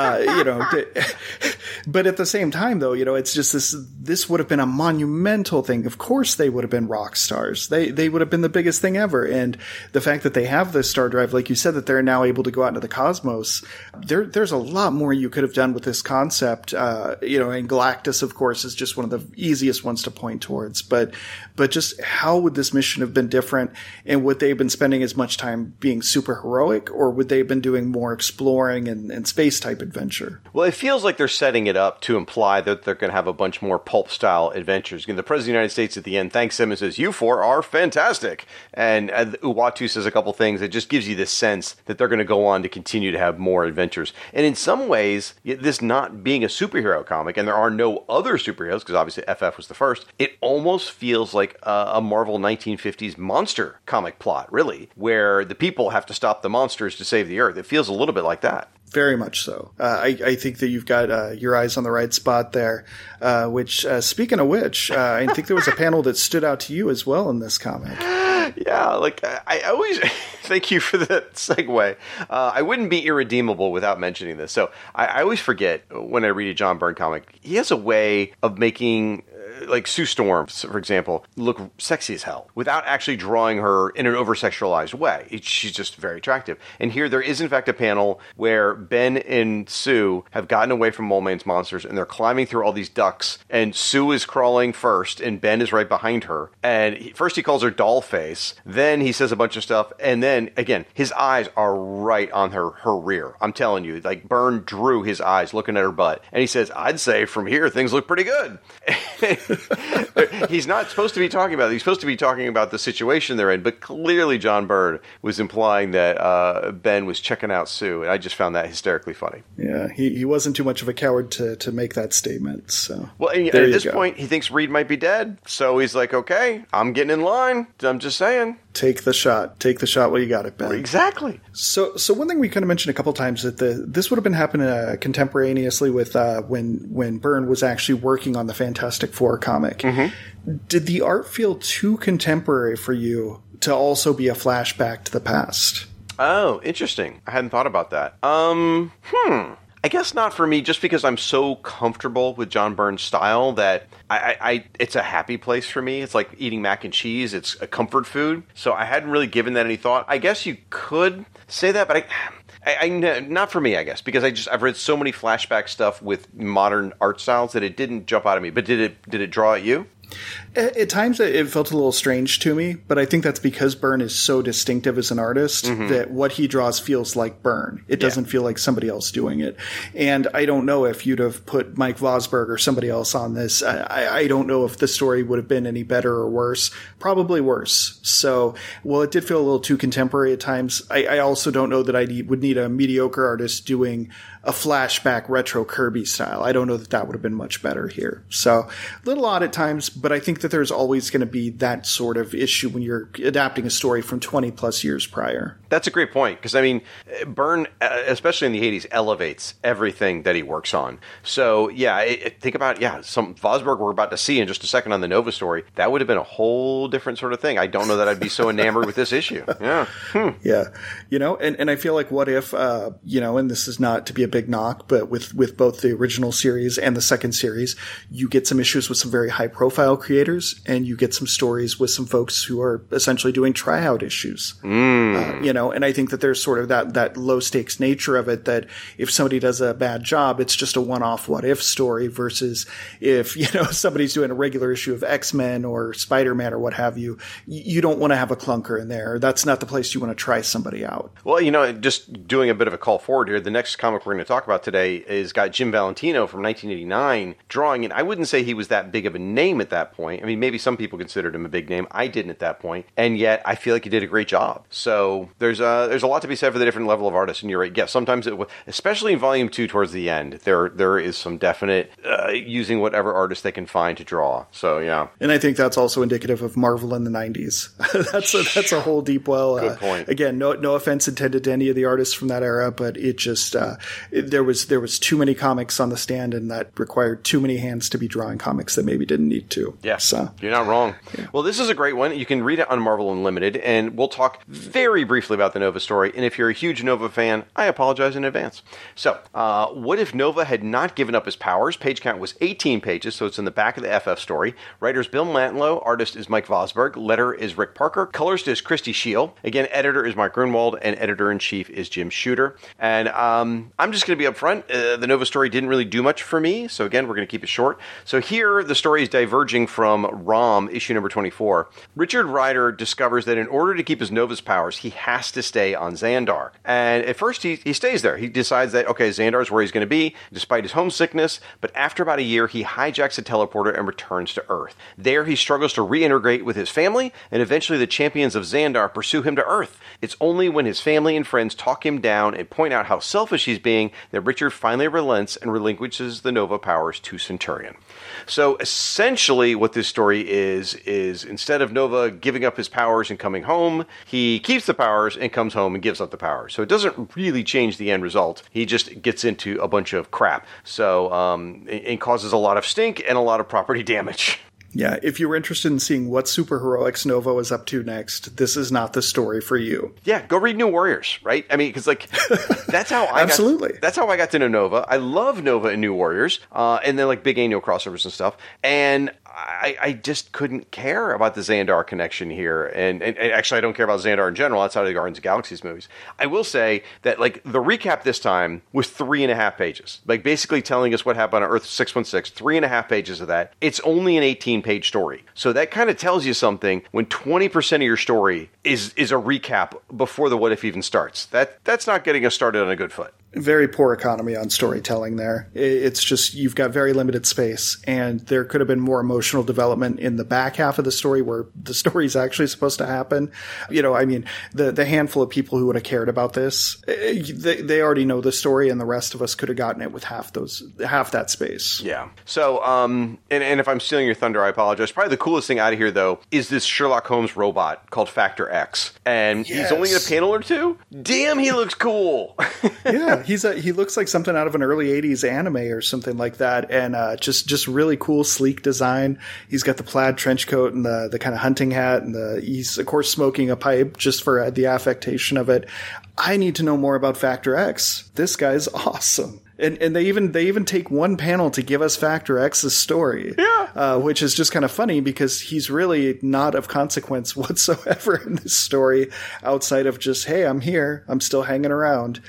but at the same time, though, it's just this would have been a monumental thing. Of course, they would have been rock stars. They would have been the biggest thing ever. And the fact that they have this star drive, like you said, that they're now able to go out into the cosmos, there's a lot more you could have done with this concept. And Galactus, of course, is just one of the easiest ones to point towards. But just how would this mission have been different? And would they have been spending as much time being super heroic, or would they have been doing more exploring and space type adventure? Well, it feels like they're setting it up to imply that they're going to have a bunch more pulp style adventures. The President of the United States at the end thanks them and says, "You four are fantastic." And Uatu says a couple things that just gives you this sense that they're going to go on to continue to have more adventures. And in some ways, this not being a superhero comic, and there are no other superheroes, because obviously FF was the first, it almost feels like a Marvel 1950s monster comic plot, really, where the people have to stop the monsters to save the Earth. It feels a little bit like that. Very much so. I think that you've got your eyes on the right spot there. Which, speaking of which, I think there was a panel that stood out to you as well in this comic. Yeah, like I always thank you for the segue. I wouldn't be irredeemable without mentioning this. So I always forget when I read a John Byrne comic. He has a way of making like Sue Storm, for example, look sexy as hell without actually drawing her in an over-sexualized way. She's just very attractive. And here there is, in fact, a panel where Ben and Sue have gotten away from Mole Man's monsters, and they're climbing through all these ducts, and Sue is crawling first, and Ben is right behind her. And first he calls her doll face, then he says a bunch of stuff, and then, again, his eyes are right on her rear. I'm telling you, like, Byrne drew his eyes looking at her butt, and he says, I'd say from here things look pretty good. He's not supposed to be talking about it. He's supposed to be talking about the situation they're in, but clearly John Byrne was implying that Ben was checking out Sue, and I just found that hysterically funny. Yeah, he wasn't too much of a coward to make that statement. So well, at this point, he thinks Reed might be dead, so he's like, okay, I'm getting in line. I'm just saying. Take the shot. Take the shot while you got it, Ben. Exactly. So one thing we kind of mentioned a couple times that this would have been happening contemporaneously with when Byrne was actually working on the Fantastic Four comic. Mm-hmm. Did the art feel too contemporary for you to also be a flashback to the past? Oh, interesting. I hadn't thought about that. I guess not for me, just because I'm so comfortable with John Byrne's style that I it's a happy place for me. It's like eating mac and cheese. It's a comfort food. So I hadn't really given that any thought. I guess you could say that, but I not for me, I guess, because I've read so many flashback stuff with modern art styles that it didn't jump out at me. But did it draw at you? At times it felt a little strange to me, but I think that's because Byrne is so distinctive as an artist that what he draws feels like Byrne. It doesn't feel like somebody else doing it. And I don't know if you'd have put Mike Vosburgh or somebody else on this. I don't know if the story would have been any better or worse. Probably worse. So, well, it did feel a little too contemporary at times. I also don't know that I would need a mediocre artist doing a flashback retro Kirby style. I don't know that would have been much better here. So, a little odd at times, but I think that there's always going to be that sort of issue when you're adapting a story from 20 plus years prior. That's a great point, because I mean, Byrne, especially in the 80s, elevates everything that he works on. So yeah, think about some Vosburgh we're about to see in just a second on the Nova story. That would have been a whole different sort of thing. I don't know that I'd be so enamored with this issue. Yeah, yeah, and I feel like what if and this is not to be a big knock, but with both the original series and the second series, you get some issues with some very high profile creators, and you get some stories with some folks who are essentially doing tryout issues. And I think that there's sort of that low stakes nature of it, that if somebody does a bad job, it's just a one-off what if story, versus if, somebody's doing a regular issue of X-Men or Spider-Man or what have you, you don't want to have a clunker in there. That's not the place you want to try somebody out. Well, just doing a bit of a call forward here, the next comic we're going to talk about today is got Jim Valentino from 1989 drawing, and I wouldn't say he was that big of a name at that point. I mean, maybe some people considered him a big name. I didn't at that point, and yet I feel like he did a great job. So there's a lot to be said for the different level of artists, and you're right. Yeah, sometimes especially in Volume 2 towards the end, there is some definite using whatever artist they can find to draw. So yeah, and I think that's also indicative of Marvel in the 90s. that's a whole deep well. Good point. Again, no offense intended to any of the artists from that era, but it just there was too many comics on the stand, and that required too many hands to be drawing comics that maybe didn't need to. Yeah, so you're not wrong. Yeah. Well, this is a great one. You can read it on Marvel Unlimited, and we'll talk very briefly about the Nova story. And if you're a huge Nova fan, I apologize in advance. So, what if Nova had not given up his powers? Page count was 18 pages, so it's in the back of the FF story. Writer's Bill Mantlo, artist is Mike Vosburgh, letterer is Rick Parker, colorist is Christy Shield. Again, editor is Mike Grunwald, and editor-in-chief is Jim Shooter. And I'm just going to be upfront. The Nova story didn't really do much for me, so again, we're going to keep it short. So here, the story is diverging from ROM, issue number 24. Richard Rider discovers that in order to keep his Nova's powers, he has to stay on Xandar. And at first, he stays there. He decides that, okay, Xandar's where he's going to be, despite his homesickness, but after about a year, he hijacks a teleporter and returns to Earth. There, he struggles to reintegrate with his family, and eventually the champions of Xandar pursue him to Earth. It's only when his family and friends talk him down and point out how selfish he's being that Richard finally relents and relinquishes the Nova powers to Centurion. So essentially, essentially what this story is instead of Nova giving up his powers and coming home, he keeps the powers and comes home and gives up the powers. So it doesn't really change the end result. He just gets into a bunch of crap. So it causes a lot of stink and a lot of property damage. Yeah, if you were interested in seeing what superheroics Nova is up to next, this is not the story for you. Yeah, go read New Warriors, right? I mean, because like that's how I Absolutely. That's how I got to know Nova. I love Nova and New Warriors, and then like big annual crossovers and stuff. And I just couldn't care about the Xandar connection here, and actually I don't care about Xandar in general outside of the Guardians of the Galaxies movies. I will say that like the recap this time was 3.5 pages, like basically telling us what happened on Earth 616. 3.5 pages of that. It's only an 18-page story, so that kind of tells you something when 20% of your story is a recap before the what if even starts. That's not getting us started on a good foot. Very poor economy on storytelling there. It's just, you've got very limited space, and there could have been more emotional development in the back half of the story where the story is actually supposed to happen. You know, I mean, the handful of people who would have cared about this, they already know the story, and the rest of us could have gotten it with half that space. Yeah. So, and if I'm stealing your thunder, I apologize. Probably the coolest thing out of here, though, is this Sherlock Holmes robot called Factor X. And He's only in a panel or two? Damn, he looks cool! Yeah. He looks like something out of an early 80s anime or something like that, and just really cool, sleek design. He's got the plaid trench coat and the kind of hunting hat, and he's of course smoking a pipe just for the affectation of it. I need to know more about Factor X. This guy's awesome. And they even take one panel to give us Factor X's story, which is just kind of funny because he's really not of consequence whatsoever in this story outside of just, hey, I'm here, I'm still hanging around.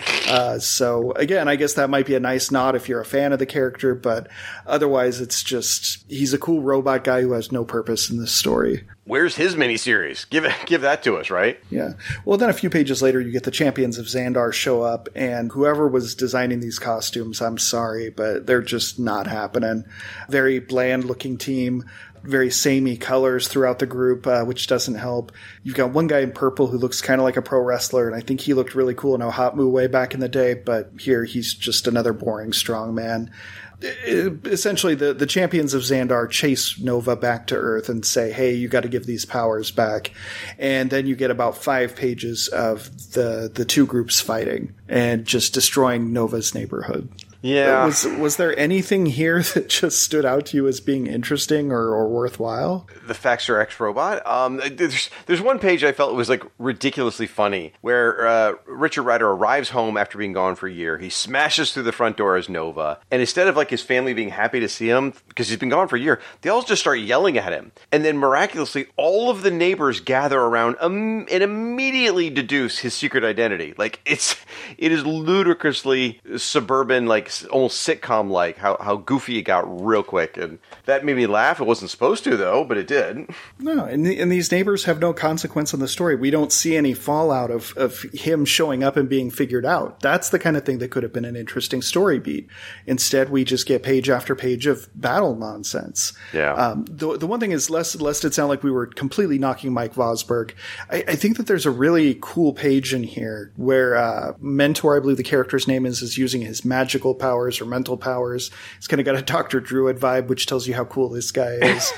So again, I guess that might be a nice nod if you're a fan of the character, but otherwise it's just, he's a cool robot guy who has no purpose in this story. Where's his miniseries? Give that to us, right? Yeah. Well, then a few pages later, you get the Champions of Xandar show up, and whoever was designing these costumes, I'm sorry, but they're just not happening. Very bland-looking team, very samey colors throughout the group, which doesn't help. You've got one guy in purple who looks kind of like a pro wrestler, and I think he looked really cool in Ohatmu way back in the day, but here he's just another boring strongman. Essentially, the Champions of Xandar chase Nova back to Earth and say, hey, you got to give these powers back. And then you get about 5 pages of the two groups fighting and just destroying Nova's neighborhood. Yeah. Was there anything here that just stood out to you as being interesting or worthwhile? The Factor X robot? There's one page I felt was like ridiculously funny where Richard Rider arrives home after being gone for a year. He smashes through the front door as Nova. And instead of like his family being happy to see him because he's been gone for a year, they all just start yelling at him. And then miraculously, all of the neighbors gather around and immediately deduce his secret identity. Like it is ludicrously suburban, like almost sitcom-like how goofy it got real quick, and that made me laugh. It wasn't supposed to, though, but it did. No, and these neighbors have no consequence in the story. We don't see any fallout of him showing up and being figured out. That's the kind of thing that could have been an interesting story beat. Instead, we just get page after page of battle nonsense. Yeah. The one thing is, lest it sound like we were completely knocking Mike Vosburg, I think that there's a really cool page in here where Mentor, I believe the character's name is using his magical powers or mental powers. It's kind of got a Dr. Druid vibe, which tells you how cool this guy is.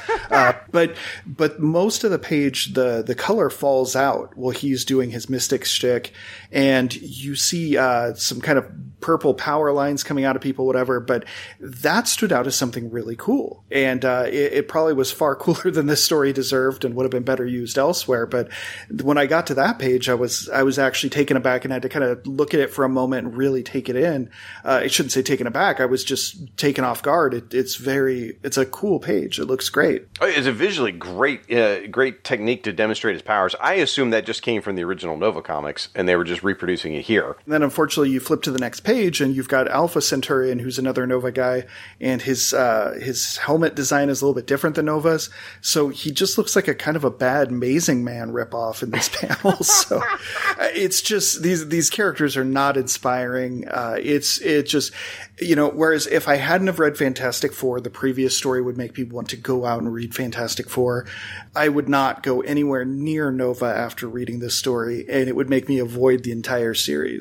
But most of the page, the color falls out while he's doing his mystic shtick, and you see some kind of purple power lines coming out of people, whatever. But that stood out as something really cool, and it probably was far cooler than this story deserved, and would have been better used elsewhere. But when I got to that page, I was actually taken aback and had to kind of look at it for a moment and really take it in. I shouldn't say taken aback. I was just taken off guard. It's a cool page. It looks great. It's a visually great technique to demonstrate his powers. I assume that just came from the original Nova comics, and they were just reproducing it here. And then, unfortunately, you flip to the next page, and you've got Alpha Centurion, who's another Nova guy, and his helmet design is a little bit different than Nova's, so he just looks like a kind of a bad Amazing Man ripoff in this panel. So it's just these characters are not inspiring. It just, whereas if I hadn't have read Fantastic Four, the previous story would make people want to go out and read Fantastic Four. I would not go anywhere near Nova after reading this story, and it would make me avoid the entire series.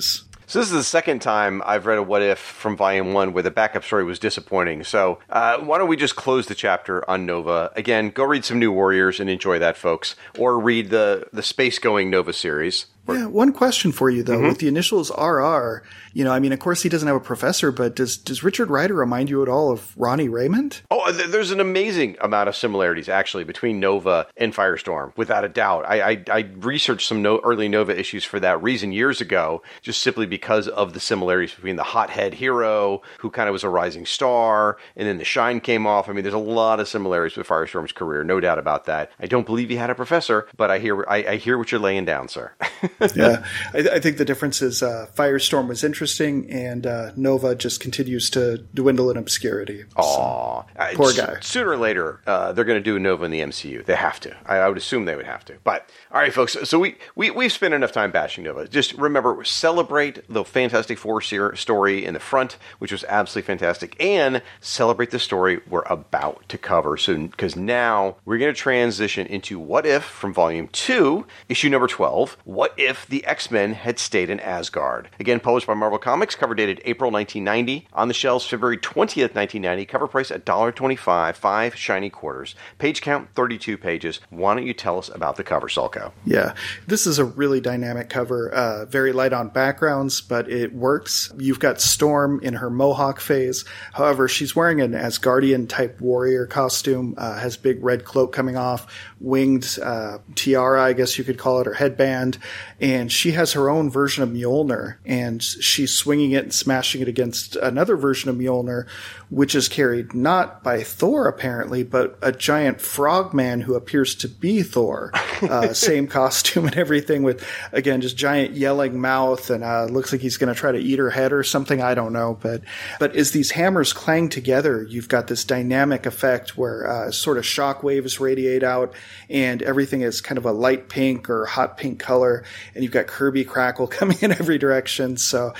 So this is the second time I've read a What If from Volume 1 where the backup story was disappointing. So why don't we just close the chapter on Nova? Again, go read some New Warriors and enjoy that, folks. Or read the space-going Nova series. Yeah, one question for you, though. With the initials RR, of course he doesn't have a professor, but does Richard Rider remind you at all of Ronnie Raymond? Oh, there's an amazing amount of similarities, actually, between Nova and Firestorm, without a doubt. I researched some early Nova issues for that reason years ago, just simply because of the similarities between the hothead hero, who kind of was a rising star, and then the shine came off. I mean, there's a lot of similarities with Firestorm's career, no doubt about that. I don't believe he had a professor, but I hear what you're laying down, sir. Yeah, I think the difference is Firestorm was interesting, and Nova just continues to dwindle in obscurity. Aww. So, poor guy. Sooner or later, they're going to do Nova in the MCU. They have to. I would assume they would have to. But, all right, folks, so we've spent enough time bashing Nova. Just remember, celebrate the Fantastic Four story in the front, which was absolutely fantastic, and celebrate the story we're about to cover soon, because now we're going to transition into What If from Volume 2, issue number 12, What If the X-Men Had Stayed in Asgard. Again, published by Marvel Comics, cover dated April 1990, on the shelves February 20th, 1990, cover price $1.25, 5 shiny quarters, page count 32 pages. Why don't you tell us about the cover, Sulko? Yeah, this is a really dynamic cover, very light on backgrounds, but it works. You've got Storm in her Mohawk phase. However, she's wearing an Asgardian-type warrior costume, has big red cloak coming off, winged tiara, I guess you could call it, or headband, and she has her own version of Mjolnir, and she's swinging it and smashing it against another version of Mjolnir, which is carried not by Thor, apparently, but a giant frogman who appears to be Thor. Same costume and everything with, again, just giant yelling mouth, and looks like he's going to try to eat her head or something. I don't know. But as these hammers clang together, you've got this dynamic effect where sort of shock waves radiate out, and everything is kind of a light pink or hot pink color, and you've got Kirby Crackle coming in every direction. So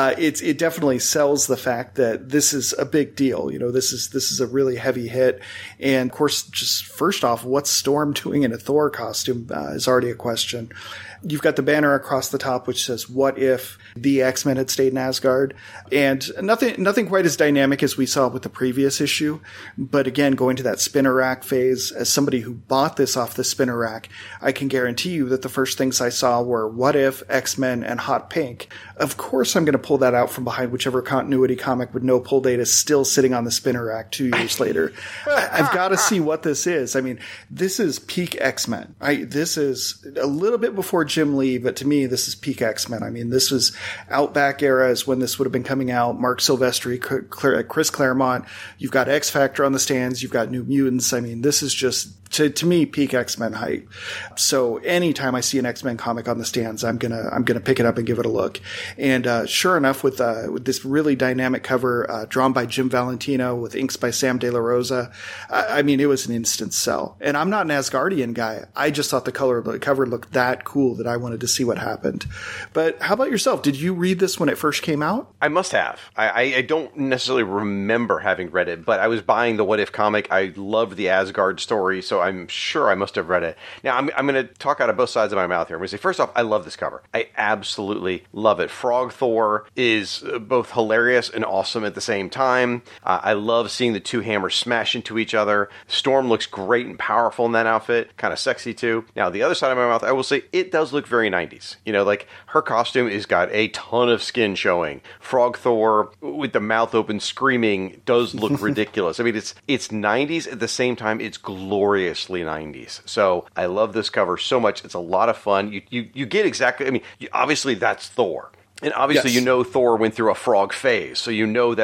it definitely sells the fact that this is a big deal. This is a really heavy hit. And of course, just first off, what's Storm doing in a Thor costume is already a question. You've got the banner across the top which says, "What if the X-Men had stayed in Asgard?" And nothing quite as dynamic as we saw with the previous issue. But again, going to that spinner rack phase, as somebody who bought this off the spinner rack, I can guarantee you that the first things I saw were "What if X-Men" and Hot Pink. Of course, I'm going to pull that out from behind whichever continuity comic with no pull date is still sitting on the spinner rack 2 years later. I've got to see what this is. I mean, this is peak X-Men. This is a little bit before Jim Lee, but to me, this is peak X-Men. I mean, this was Outback era is when this would have been coming out. Mark Silvestri, Chris Claremont. You've got X Factor on the stands. You've got New Mutants. I mean, this is just, to me, peak X-Men hype. So anytime I see an X-Men comic on the stands, I'm gonna pick it up and give it a look. And sure enough, with this really dynamic cover drawn by Jim Valentino with inks by Sam De La Rosa, I mean, it was an instant sell. And I'm not an Asgardian guy. I just thought the cover looked that cool that I wanted to see what happened. But how about yourself? Did you read this when it first came out? I must have. I don't necessarily remember having read it, but I was buying the What If comic. I loved the Asgard story, so I'm sure I must have read it. Now, I'm going to talk out of both sides of my mouth here. I'm going to say, first off, I love this cover. I absolutely love it. Frog Thor is both hilarious and awesome at the same time. I love seeing the two hammers smash into each other. Storm looks great and powerful in that outfit. Kind of sexy, too. Now, the other side of my mouth, I will say, it does look very 90s. Like her costume has got a ton of skin showing. Frog Thor with the mouth open screaming does look ridiculous. I mean, it's 90s at the same time. It's gloriously 90s. So I love this cover so much. It's a lot of fun. You get exactly, I mean, obviously that's Thor. And obviously, yes, Thor went through a frog phase. So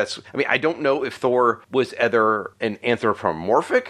I don't know if Thor was either an anthropomorphic,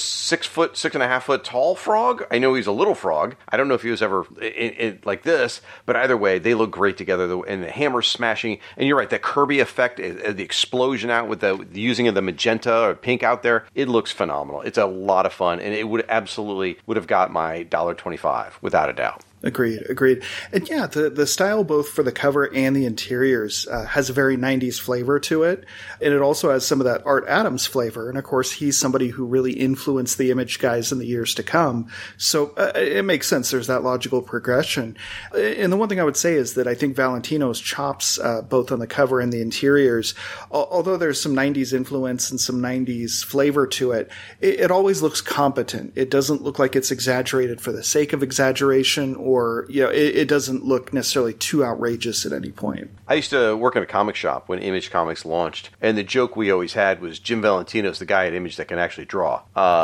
6 foot, 6.5 foot tall frog. I know he's a little frog. I don't know if he was ever like this, but either way, they look great together. And the hammer smashing. And you're right, that Kirby effect, the explosion out with the using of the magenta or pink out there, it looks phenomenal. It's a lot of fun. And it would have got my $1.25 without a doubt. Agreed. And yeah, the style both for the cover and the interiors has a very 90s flavor to it. And it also has some of that Art Adams flavor. And of course, he's somebody who really influenced the Image guys in the years to come. So it makes sense. There's that logical progression. And the one thing I would say is that I think Valentino's chops, both on the cover and the interiors, although there's some 90s influence and some 90s flavor to it, it always looks competent. It doesn't look like it's exaggerated for the sake of exaggeration, or, it doesn't look necessarily too outrageous at any point. I used to work in a comic shop when Image Comics launched, and the joke we always had was Jim Valentino's the guy at Image that can actually draw.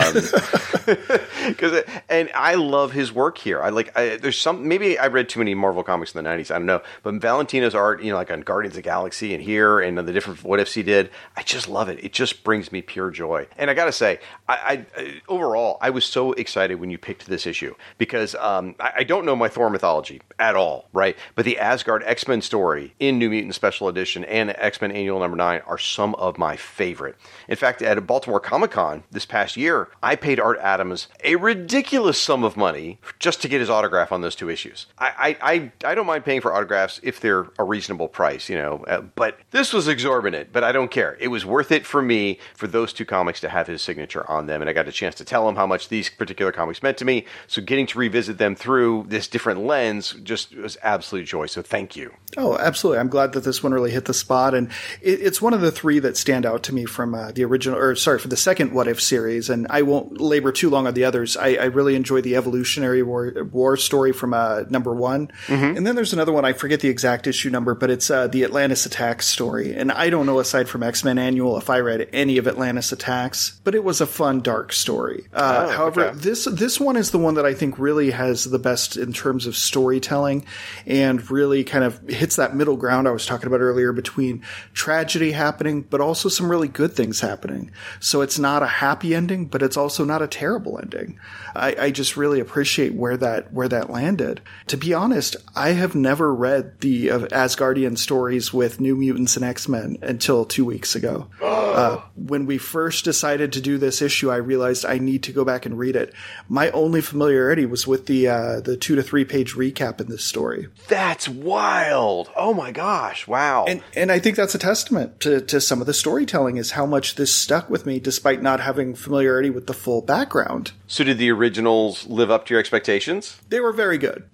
And I love his work here. There's some, maybe I read too many Marvel comics in the 90s, I don't know, but Valentino's art, like on Guardians of the Galaxy and here and the different what ifs he did, I just love it. It just brings me pure joy. And I gotta say, I overall, I was so excited when you picked this issue because I don't know my Thor mythology at all, right? But the Asgard X-Men story in New Mutants Special Edition and X-Men Annual number 9 are some of my favorite. In fact, at a Baltimore Comic-Con this past year, I paid Art Adams a ridiculous sum of money just to get his autograph on those two issues. I don't mind paying for autographs if they're a reasonable price, but this was exorbitant, but I don't care. It was worth it for me for those two comics to have his signature on them, and I got a chance to tell him how much these particular comics meant to me, so getting to revisit them through this different lens just was absolute joy, so thank you. Oh, absolutely. I'm glad that this one really hit the spot, and it's one of the three that stand out to me from for the second What If series, and I won't labor too long on the others. I really enjoy the Evolutionary War story from number 1, and then there's another one, I forget the exact issue number, but it's the Atlantis Attacks story, and I don't know, aside from X-Men Annual, if I read any of Atlantis Attacks, but it was a fun, dark story. However, this one is the one that I think really has the best in terms of storytelling and really kind of hits that middle ground I was talking about earlier between tragedy happening, but also some really good things happening. So it's not a happy ending, but it's also not a terrible ending. I just really appreciate where that landed. To be honest, I have never read the Asgardian stories with New Mutants and X-Men until 2 weeks ago. When we first decided to do this issue, I realized I need to go back and read it. My only familiarity was with the 2 to 3 page recap in this story. That's wild. Oh my gosh. Wow. And I think that's a testament to some of the storytelling, is how much this stuck with me despite not having familiarity with the full background. So did the originals live up to your expectations? They were very good.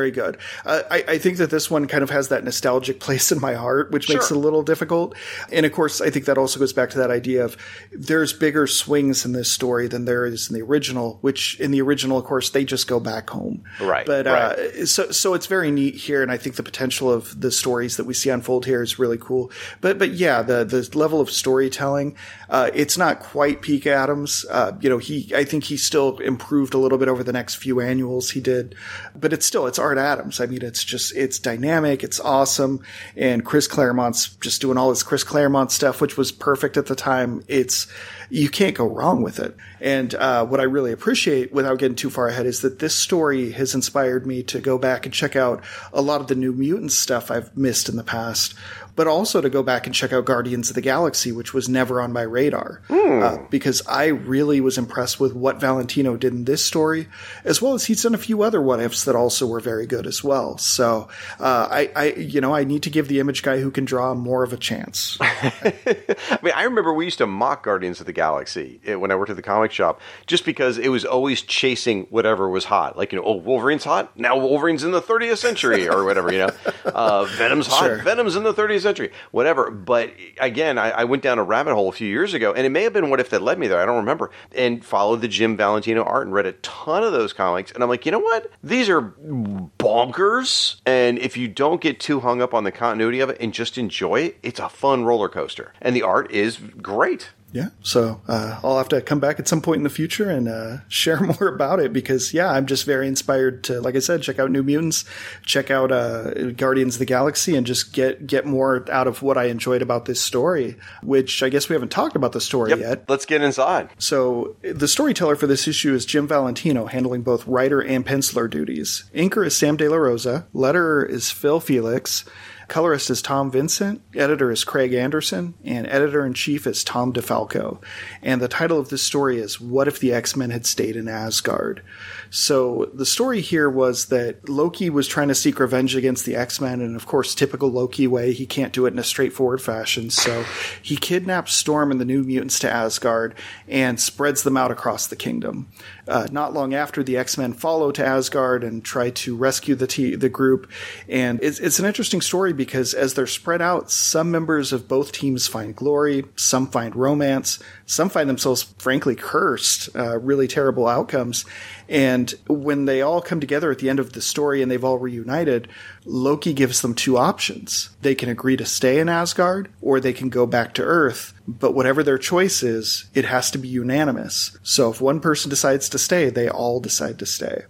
I think that this one kind of has that nostalgic place in my heart, which makes it a little difficult. And of course, I think that also goes back to that idea of there's bigger swings in this story than there is in the original, which in the original, of course, they just go back home. Right. But so it's very neat here. And I think the potential of the stories that we see unfold here is really cool. But yeah, the level of storytelling, it's not quite peak Adams. I think he still improved a little bit over the next few annuals he did, but it's Art Adams. I mean, it's dynamic, it's awesome, and Chris Claremont's just doing all his Chris Claremont stuff, which was perfect at the time. You can't go wrong with it. And what I really appreciate, without getting too far ahead, is that this story has inspired me to go back and check out a lot of the New Mutants stuff I've missed in the past, but also to go back and check out Guardians of the Galaxy, which was never on my radar. Because I really was impressed with what Valentino did in this story, as well as he's done a few other what-ifs that also were very good as well. So I need to give the Image guy who can draw more of a chance. I mean, I remember we used to mock Guardians of the Galaxy when I worked at the comic shop, just because it was always chasing whatever was hot. Like, Wolverine's hot? Now Wolverine's in the 30th century or whatever, Venom's hot? Sure. Venom's in the 30th century, whatever. But again, I went down a rabbit hole a few years ago, and it may have been What If that led me there, I don't remember, and followed the Jim Valentino art and read a ton of those comics, and I'm like, you know what? These are bonkers, and if you don't get too hung up on the continuity of it and just enjoy it, it's a fun roller coaster, and the art is great. Yeah, so I'll have to come back at some point in the future and share more about it because, I'm just very inspired to, like I said, check out New Mutants, check out Guardians of the Galaxy, and just get more out of what I enjoyed about this story, which I guess we haven't talked about the story yet. Let's get inside. So the storyteller for this issue is Jim Valentino, handling both writer and penciler duties. Inker is Sam De La Rosa. Letterer is Phil Felix. Colorist is Tom Vincent, editor is Craig Anderson, and editor-in-chief is Tom DeFalco. And the title of this story is What If the X-Men Had Stayed in Asgard? So the story here was that Loki was trying to seek revenge against the X-Men, and of course, typical Loki way, he can't do it in a straightforward fashion. So he kidnaps Storm and the New Mutants to Asgard and spreads them out across the kingdom. Not long after, the X-Men follow to Asgard and try to rescue the group. And it's an interesting story because as they're spread out, some members of both teams find glory, some find romance, some find themselves, frankly, cursed, really terrible outcomes. And when they all come together at the end of the story and they've all reunited, Loki gives them two options. They can agree to stay in Asgard, or they can go back to Earth. But whatever their choice is, it has to be unanimous. So if one person decides to stay, they all decide to stay.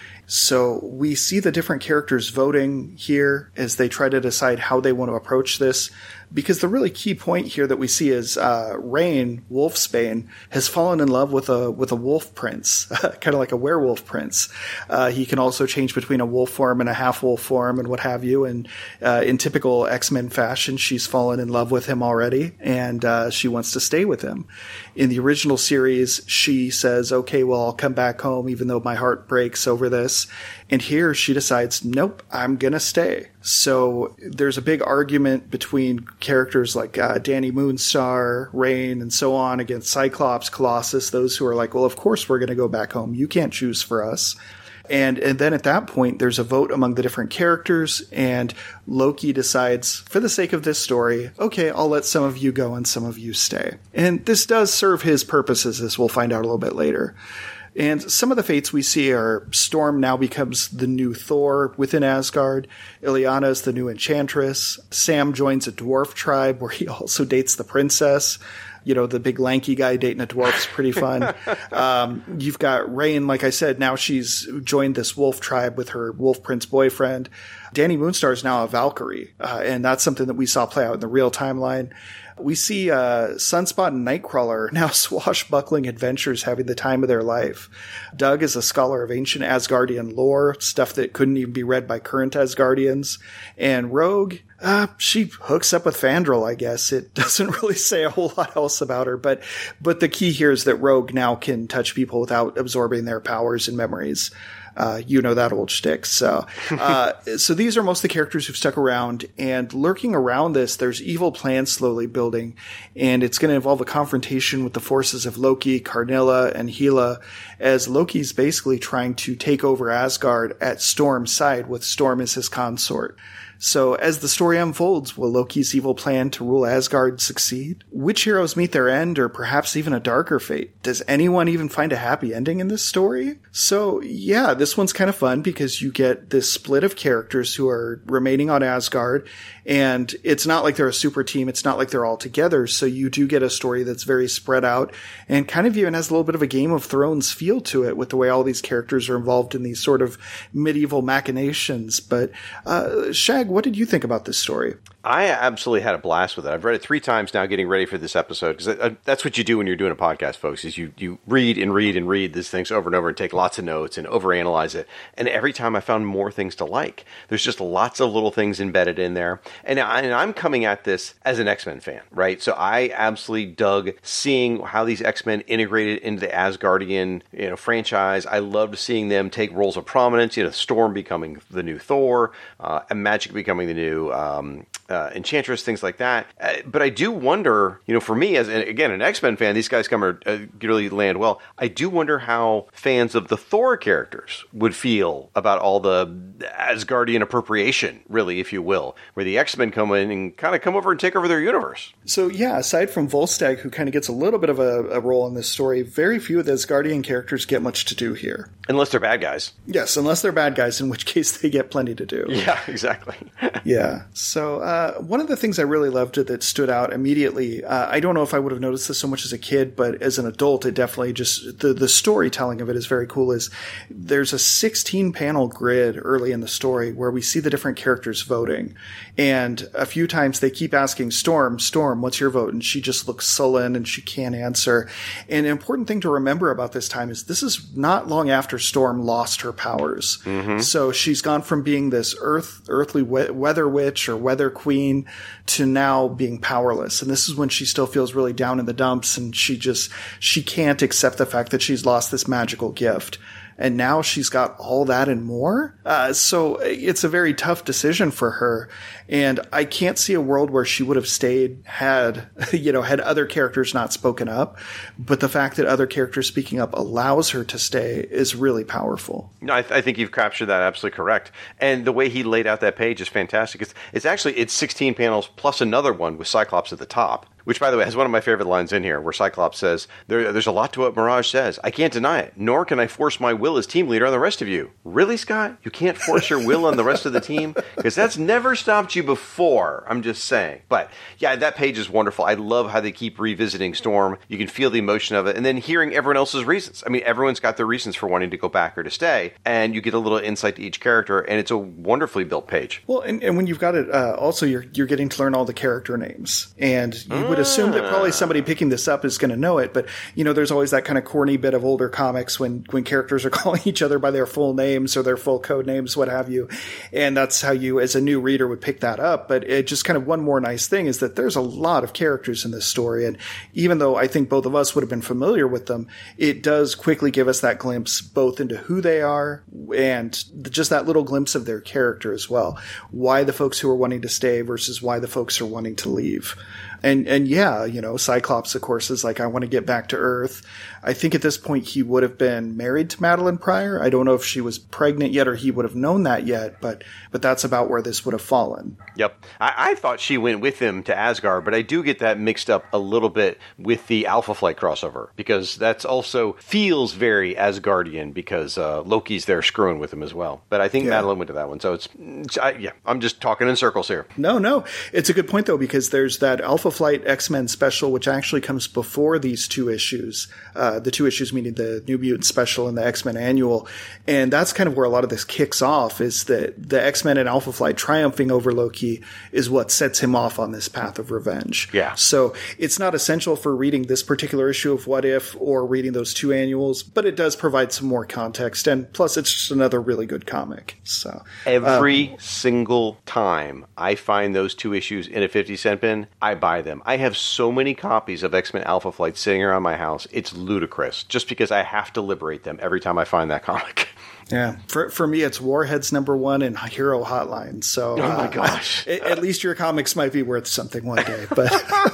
So we see the different characters voting here as they try to decide how they want to approach this. Because the really key point here that we see is Rain, Wolfsbane, has fallen in love with a wolf prince, kind of like a werewolf prince. He can also change between a wolf form and a half-wolf form and what have you. And in typical X-Men fashion, she's fallen in love with him already, and she wants to stay with him. In the original series, she says, okay, well, I'll come back home even though my heart breaks over this. And here she decides, nope, I'm going to stay. So there's a big argument between characters like Danny Moonstar, Rain, and so on against Cyclops, Colossus, those who are like, well, of course we're going to go back home. You can't choose for us. And then at that point, there's a vote among the different characters, and Loki decides, for the sake of this story, okay, I'll let some of you go and some of you stay. And this does serve his purposes, as we'll find out a little bit later. And some of the fates we see are Storm now becomes the new Thor within Asgard. Illyana is the new Enchantress. Sam joins a dwarf tribe where he also dates the princess. You know, the big lanky guy dating a dwarf's pretty fun. You've got Rain, like I said, now she's joined this wolf tribe with her wolf prince boyfriend. Danny Moonstar is now a Valkyrie, and that's something that we saw play out in the real timeline. We see Sunspot and Nightcrawler now swashbuckling adventures having the time of their life. Doug is a scholar of ancient Asgardian lore, stuff that couldn't even be read by current Asgardians. And Rogue, she hooks up with Fandral, I guess. It doesn't really say a whole lot else about her, but the key here is that Rogue now can touch people without absorbing their powers and memories. You know that old shtick. So these are most of the characters who've stuck around, and lurking around this, there's evil plans slowly building, and it's going to involve a confrontation with the forces of Loki, Karnilla, and Hela, as Loki's basically trying to take over Asgard at Storm's side, with Storm as his consort. So as the story unfolds, will Loki's evil plan to rule Asgard succeed? Which heroes meet their end, or perhaps even a darker fate? Does anyone even find a happy ending in this story? So yeah, this one's kind of fun because you get this split of characters who are remaining on Asgard, and it's not like they're a super team. It's not like they're all together. So you do get a story that's very spread out and kind of even has a little bit of a Game of Thrones feel to it with the way all these characters are involved in these sort of medieval machinations. But Shag, what did you think about this story? I absolutely had a blast with it. I've read it 3 times now getting ready for this episode, because that's what you do when you're doing a podcast, folks, is you read and read and read these things over and over and take lots of notes and overanalyze it. And every time I found more things to like. There's just lots of little things embedded in there. And I'm coming at this as an X-Men fan, right? So I absolutely dug seeing how these X-Men integrated into the Asgardian, franchise. I loved seeing them take roles of prominence, Storm becoming the new Thor, and Magic becoming the new Enchantress, things like that. But I do wonder, for me, as an X-Men fan, these guys really land well. I do wonder how fans of the Thor characters would feel about all the Asgardian appropriation, really, if you will, where the X-Men come in and kind of come over and take over their universe. So yeah, aside from Volstagg, who kind of gets a little bit of a role in this story, very few of the Asgardian characters get much to do here. Unless they're bad guys. Yes, unless they're bad guys, in which case they get plenty to do. Yeah, exactly. Yeah. So, One of the things I really loved that stood out immediately, I don't know if I would have noticed this so much as a kid, but as an adult, it definitely just, the storytelling of it is very cool, is there's a 16-panel grid early in the story where we see the different characters voting. And a few times they keep asking Storm, what's your vote? And she just looks sullen and she can't answer. And an important thing to remember about this time is this is not long after Storm lost her powers. Mm-hmm. So she's gone from being this earthly weather witch or weather queen to now being powerless. And this is when she still feels really down in the dumps, and she can't accept the fact that she's lost this magical gift. And now she's got all that and more. So it's a very tough decision for her. And I can't see a world where she would have stayed had other characters not spoken up. But the fact that other characters speaking up allows her to stay is really powerful. No, I think you've captured that absolutely correct. And the way he laid out that page is fantastic. It's 16 panels plus another one with Cyclops at the top. Which, by the way, has one of my favorite lines in here, where Cyclops says, there's a lot to what Mirage says. I can't deny it, nor can I force my will as team leader on the rest of you. Really, Scott? You can't force your will on the rest of the team? Because that's never stopped you before, I'm just saying. But, yeah, that page is wonderful. I love how they keep revisiting Storm. You can feel the emotion of it, and then hearing everyone else's reasons. I mean, everyone's got their reasons for wanting to go back or to stay, and you get a little insight to each character, and it's a wonderfully built page. Well, and when you've got it, also you're getting to learn all the character names, and you would assume that probably somebody picking this up is going to know it, but there's always that kind of corny bit of older comics when characters are calling each other by their full names or their full code names, what have you, and that's how you as a new reader would pick that up. But it just kind of one more nice thing is that there's a lot of characters in this story, and even though I think both of us would have been familiar with them, it does quickly give us that glimpse both into who they are and just that little glimpse of their character as well. Why the folks who are wanting to stay versus why the folks are wanting to leave. And yeah, Cyclops, of course, is like, I want to get back to Earth. I think at this point he would have been married to Madeline Pryor. I don't know if she was pregnant yet or he would have known that yet, but that's about where this would have fallen. Yep. I thought she went with him to Asgard, but I do get that mixed up a little bit with the Alpha Flight crossover, because that's also feels very Asgardian because Loki's there screwing with him as well. But I think Madeline went to that one. So I'm just talking in circles here. No. It's a good point, though, because there's that Alpha Flight X-Men special, which actually comes before these two issues. The two issues meaning the New Mutant special and the X-Men annual. And that's kind of where a lot of this kicks off, is that the X-Men and Alpha Flight triumphing over Loki is what sets him off on this path of revenge. Yeah. So it's not essential for reading this particular issue of What If or reading those two annuals, but it does provide some more context. And plus, it's just another really good comic. So every single time I find those two issues in a 50-cent bin, I buy them. I have so many copies of X-Men Alpha Flight sitting around my house. It's ludicrous, just because I have to liberate them every time I find that comic. Yeah. For me, it's Warheads #1 and Hero Hotline. So, oh my gosh. At least your comics might be worth something one day, but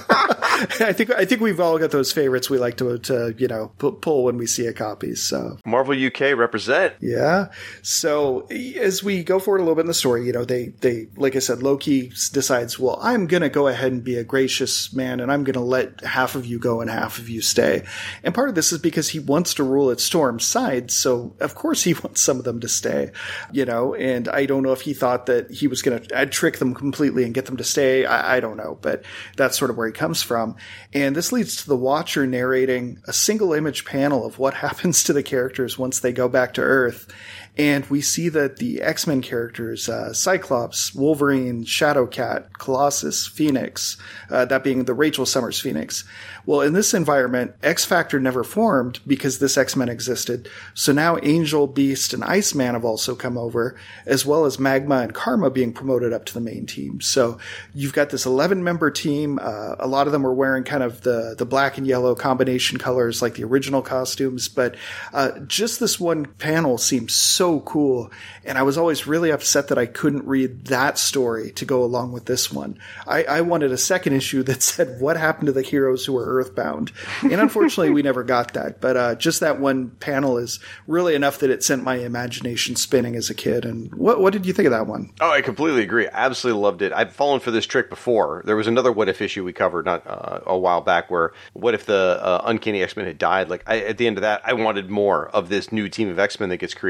I think we've all got those favorites we like to pull when we see a copy. So Marvel UK represent. Yeah. So as we go forward a little bit in the story, they like I said, Loki decides, well, I'm going to go ahead and be a gracious man, and I'm going to let half of you go and half of you stay. And part of this is because he wants to rule at Storm's side. So of course he wants some of them to stay, and I don't know if he thought that he was going to trick them completely and get them to stay. I don't know, but that's sort of where he comes from. And this leads to the Watcher narrating a single image panel of what happens to the characters once they go back to Earth. And we see that the X-Men characters, Cyclops, Wolverine, Shadowcat, Colossus, Phoenix, that being the Rachel Summers Phoenix. Well, in this environment, X-Factor never formed because this X-Men existed. So now Angel, Beast, and Iceman have also come over, as well as Magma and Karma being promoted up to the main team. So you've got this 11-member team. A lot of them are wearing kind of the black and yellow combination colors like the original costumes. But just this one panel seems so cool, and I was always really upset that I couldn't read that story to go along with this one. I wanted a second issue that said what happened to the heroes who were Earthbound, and unfortunately we never got that. But just that one panel is really enough that it sent my imagination spinning as a kid. And what did you think of that one? Oh, I completely agree. I absolutely loved it. I've fallen for this trick before. There was another What If issue we covered not a while back where what if the Uncanny X-Men had died? Like at the end of that, I wanted more of this new team of X-Men that gets created, right?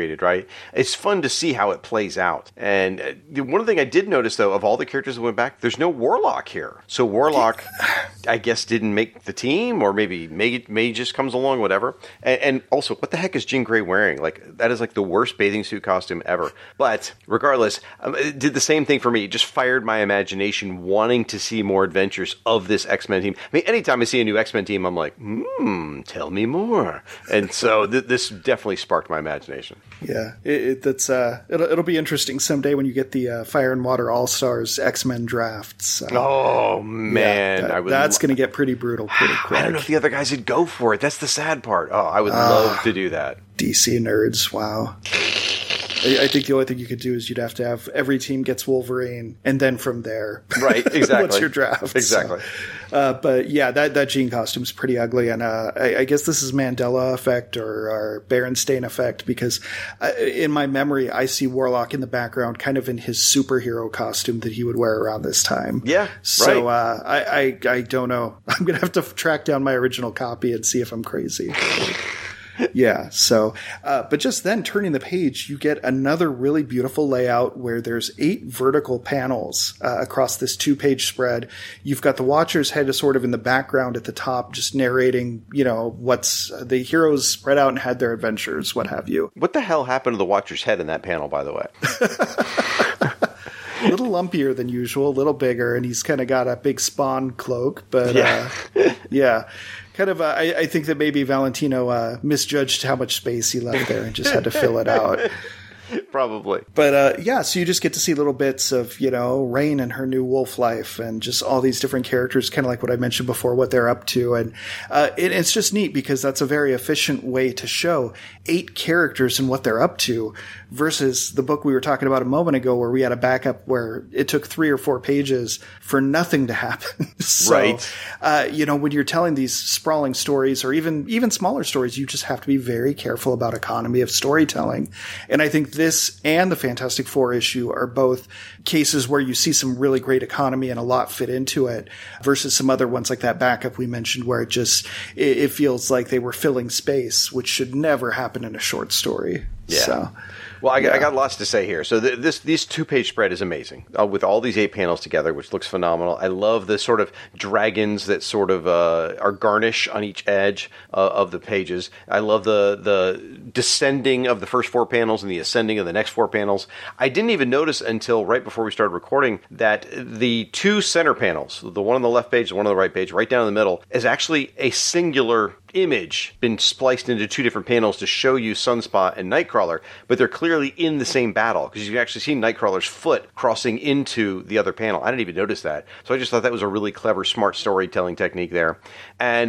story. It's fun to see how it plays out. And one thing I did notice, though, of all the characters that went back, there's no Warlock here. So Warlock, I guess, didn't make the team, or maybe May just comes along, whatever. And also, what the heck is Jean Grey wearing? Like, that is like the worst bathing suit costume ever. But regardless, it did the same thing for me. It just fired my imagination, wanting to see more adventures of this X-Men team. I mean, anytime I see a new X-Men team, I'm like, tell me more. And so this definitely sparked my imagination. Yeah, it'll be interesting someday when you get the Fire and Water All-Stars X-Men drafts. Oh, man. Yeah, that's going to get pretty brutal pretty quick. I don't know if the other guys would go for it. That's the sad part. Oh, I would love to do that. DC nerds, wow. I think the only thing you could do is you'd have to have every team gets Wolverine, and then from there, right? Exactly. What's your draft? Exactly. So, but yeah, that Jean costume is pretty ugly, and I guess this is Mandela effect or Berenstain effect, because in my memory, I see Warlock in the background, kind of in his superhero costume that he would wear around this time. Yeah. So right. I don't know. I'm gonna have to track down my original copy and see if I'm crazy. Yeah. So, but just then turning the page, you get another really beautiful layout where there's 8 vertical panels across this 2-page spread. You've got the Watcher's head sort of in the background at the top, just narrating, what's the heroes spread out and had their adventures, what have you. What the hell happened to the Watcher's head in that panel, by the way? A little lumpier than usual, a little bigger, and he's kind of got a big Spawn cloak, but yeah. Kind of, I think that maybe Valentino misjudged how much space he left there and just had to fill it out. Probably. But so you just get to see little bits of, Rain and her new wolf life and just all these different characters, kind of like what I mentioned before, what they're up to. And it's just neat because that's a very efficient way to show 8 characters and what they're up to versus the book we were talking about a moment ago where we had a backup where it took 3 or 4 pages for nothing to happen. So, right. When you're telling these sprawling stories or even smaller stories, you just have to be very careful about economy of storytelling. And I think this and the Fantastic Four issue are both cases where you see some really great economy and a lot fit into it versus some other ones like that backup we mentioned where it feels like they were filling space, which should never happen in a short story. Yeah. So, well, I got lots to say here. So this 2-page spread is amazing with all these 8 panels together, which looks phenomenal. I love the sort of dragons that sort of are garnish on each edge of the pages. I love the descending of the first 4 panels and the ascending of the next 4 panels. I didn't even notice until right before we started recording that the 2 center panels, the one on the left page, the one on the right page, right down in the middle, is actually a singular image been spliced into 2 different panels to show you Sunspot and Nightcrawler, but they're clearly in the same battle because you can actually see Nightcrawler's foot crossing into the other panel. I didn't even notice that. So I just thought that was a really clever, smart storytelling technique there. And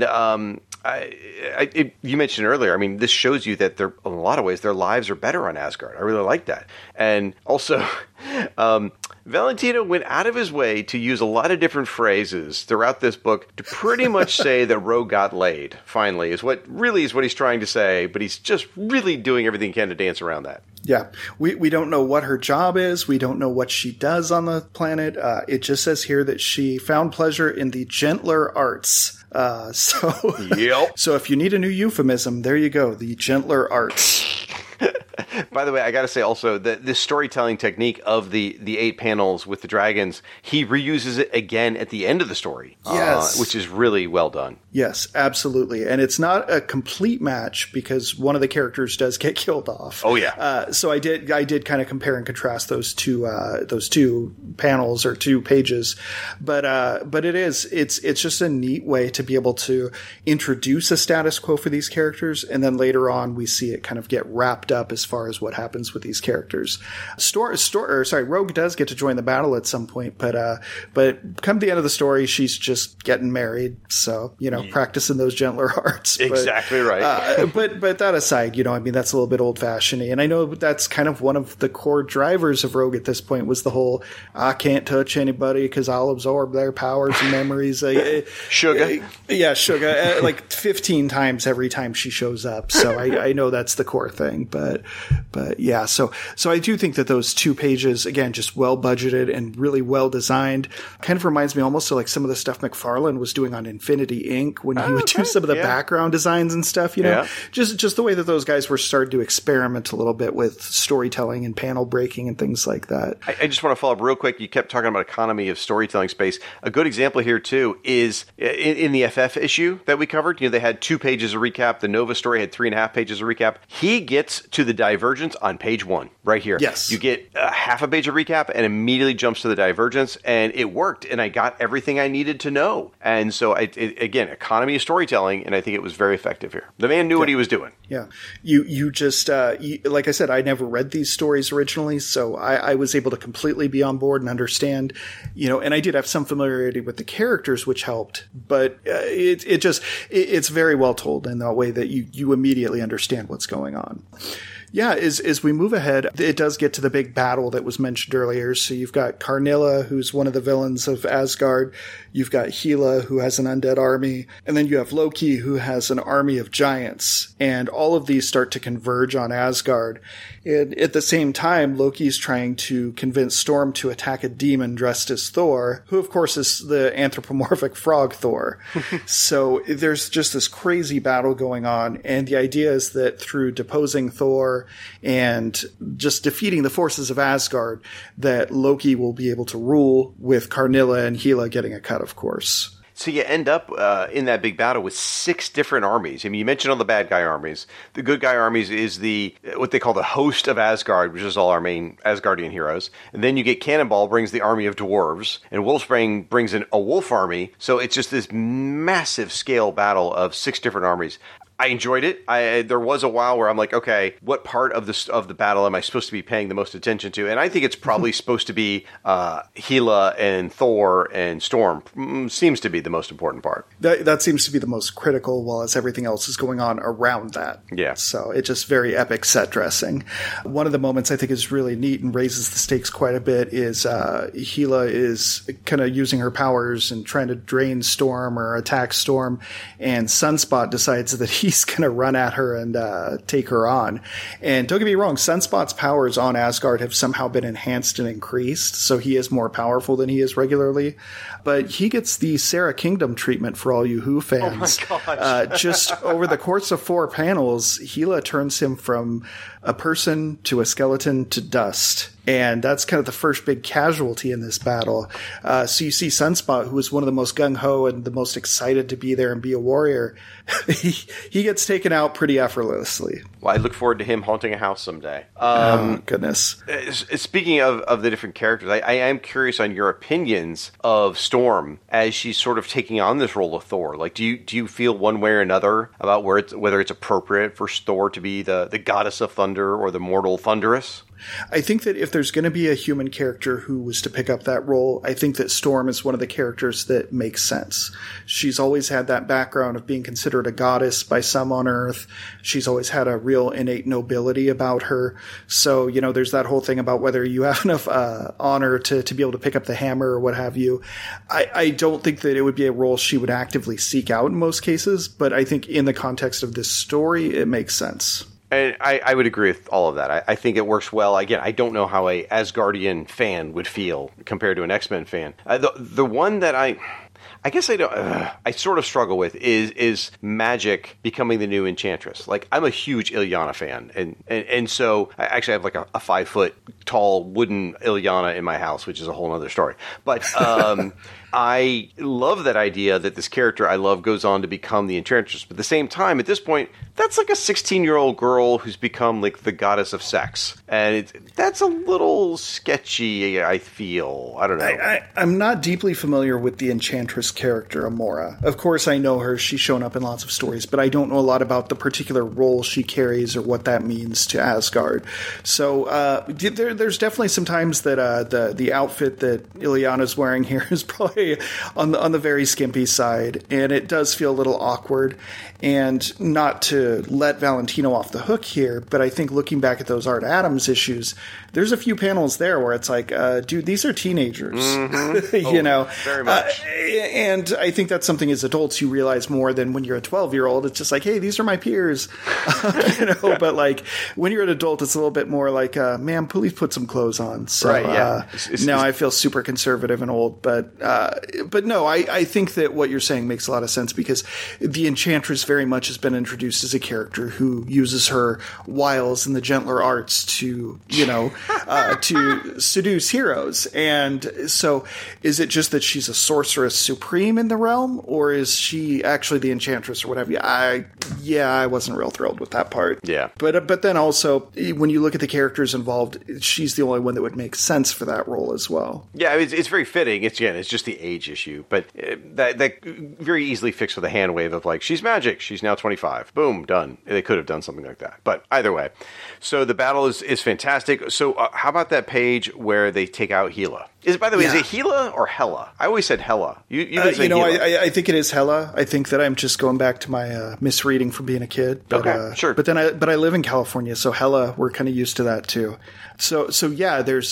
you mentioned earlier, I mean, this shows you that in a lot of ways, their lives are better on Asgard. I really like that. And also, Valentino went out of his way to use a lot of different phrases throughout this book to pretty much say that Rogue got laid, finally, is what he's trying to say, but he's just really doing everything he can to dance around that. Yeah. We don't know what her job is. We don't know what she does on the planet. It just says here that she found pleasure in the gentler arts. Yep. So if you need a new euphemism, there you go. The gentler arts. By the way, I got to say also that this storytelling technique of the 8 panels with the dragons, he reuses it again at the end of the story. Yes. Which is really well done. Yes, absolutely. And it's not a complete match because one of the characters does get killed off. Oh, yeah. So I did kind of compare and contrast those two panels or 2 pages. But it's just a neat way to be able to introduce a status quo for these characters. And then later on, we see it kind of get wrapped up as far as what happens with these characters. Rogue does get to join the battle at some point, but come the end of the story, she's just getting married. So, practicing those gentler arts. Exactly right. But that aside, I mean, that's a little bit old fashioned. And I know that's kind of one of the core drivers of Rogue at this point was the whole, I can't touch anybody because I'll absorb their powers and memories. Sugar. Yeah, Sugar. Like 15 times every time she shows up. So I know that's the core thing, but But yeah, so I do think that those 2 pages, again, just well budgeted and really well designed, kind of reminds me almost of like some of the stuff McFarlane was doing on Infinity Inc. when he would do some of the background designs and stuff, you know, just the way that those guys were starting to experiment a little bit with storytelling and panel breaking and things like that. I just want to follow up real quick. You kept talking about economy of storytelling space. A good example here too is in the FF issue that we covered, you know, they had 2 pages of recap. The Nova story had 3.5 pages of recap. He gets to the divergence on page 1 right here. Yes. You get half a page of recap and immediately jumps to the divergence, and it worked, and I got everything I needed to know. And so again, economy of storytelling, and I think it was very effective here. The man knew what he was doing. Yeah. You just, like I said, I never read these stories originally, so I was able to completely be on board and understand, you know, and I did have some familiarity with the characters, which helped, but it's very well told in that way that you immediately understand what's going on. Yeah, as we move ahead, it does get to the big battle that was mentioned earlier. So you've got Karnilla, who's one of the villains of Asgard. You've got Hela, who has an undead army. And then you have Loki, who has an army of giants. And all of these start to converge on Asgard. And at the same time, Loki's trying to convince Storm to attack a demon dressed as Thor, who, of course, is the anthropomorphic frog Thor. So there's just this crazy battle going on. And the idea is that through deposing Thor and just defeating the forces of Asgard, that Loki will be able to rule, with Karnilla and Hela getting a cut, of course. So you end up in that big battle with 6 different armies. I mean, you mentioned all the bad guy armies. The good guy armies is what they call the host of Asgard, which is all our main Asgardian heroes. And then you get Cannonball brings the army of dwarves, and Wolfsbane brings in a wolf army. So it's just this massive scale battle of 6 different armies. I enjoyed it. There was a while where I'm like, okay, what part of the battle am I supposed to be paying the most attention to? And I think it's probably supposed to be Hela and Thor and Storm. Seems to be the most important part. That seems to be the most critical, while as everything else is going on around that. Yeah. So it's just very epic set dressing. One of the moments I think is really neat and raises the stakes quite a bit is Hela is kind of using her powers and trying to drain Storm or attack Storm, and Sunspot decides that he's going to run at her and take her on. And don't get me wrong, Sunspot's powers on Asgard have somehow been enhanced and increased, so he is more powerful than he is regularly. But he gets the Sarah Kingdom treatment for all you Who fans. Oh my gosh. Just over the course of 4 panels, Hela turns him from a person to a skeleton to dust. And that's kind of the first big casualty in this battle. So you see Sunspot, who is one of the most gung-ho and the most excited to be there and be a warrior, he gets taken out pretty effortlessly. Well, I look forward to him haunting a house someday. Oh, goodness. Speaking of the different characters, I am curious on your opinions of Storm as she's sort of taking on this role of Thor. Like, do you feel one way or another about whether it's appropriate for Thor to be the goddess of thunder or the mortal thunderess? I think that if there's going to be a human character who was to pick up that role, I think that Storm is one of the characters that makes sense. She's always had that background of being considered a goddess by some on Earth. She's always had a real innate nobility about her. So, you know, there's that whole thing about whether you have enough honor to be able to pick up the hammer or what have you. I don't think that it would be a role she would actively seek out in most cases, but I think in the context of this story, it makes sense. And I would agree with all of that. I think it works well. Again, I don't know how a Asgardian fan would feel compared to an X-Men fan. The one that I guess I sort of struggle with is Magik becoming the new Enchantress. Like, I'm a huge Illyana fan, and so I actually have like a 5-foot tall wooden Illyana in my house, which is a whole other story. But I love that idea that this character I love goes on to become the Enchantress. But at the same time, at this point, that's like a 16-year-old girl who's become like the goddess of sex. And that's a little sketchy, I feel. I don't know. I'm not deeply familiar with the Enchantress character, Amora. Of course, I know her. She's shown up in lots of stories, but I don't know a lot about the particular role she carries or what that means to Asgard. So there's definitely some times that the outfit that Illyana's wearing here is probably way on the very skimpy side, and it does feel a little awkward. And not to let Valentino off the hook here, but I think looking back at those Art Adams issues, there's a few panels there where it's like, dude, these are teenagers, you know, very much. And I think that's something as adults you realize more than when you're a 12-year-old. It's just like, hey, these are my peers, you know. But like when you're an adult, it's a little bit more like, man, please put some clothes on. So right, yeah. Now I feel super conservative and old, but no, I think that what you're saying makes a lot of sense, because the Enchantress very much has been introduced as a character who uses her wiles and the gentler arts to, you know, to seduce heroes. And so is it just that she's a sorceress supreme in the realm, or is she actually the Enchantress or whatever? I wasn't real thrilled with that part. Yeah. But then also, when you look at the characters involved, she's the only one that would make sense for that role as well. Yeah, it's very fitting. It's just the age issue, but that very easily fixed with a hand wave of like, she's magic, she's now 25. Boom, done. They could have done something like that. But either way, so the battle is fantastic. So how about that page where they take out Hela? By the way, is it Hela or Hela? I always said Hela. You say Hela. I think it is Hela. I think that I'm just going back to my misreading from being a kid. But, okay, sure. But I live in California, so Hela, we're kind of used to that too. So yeah, there's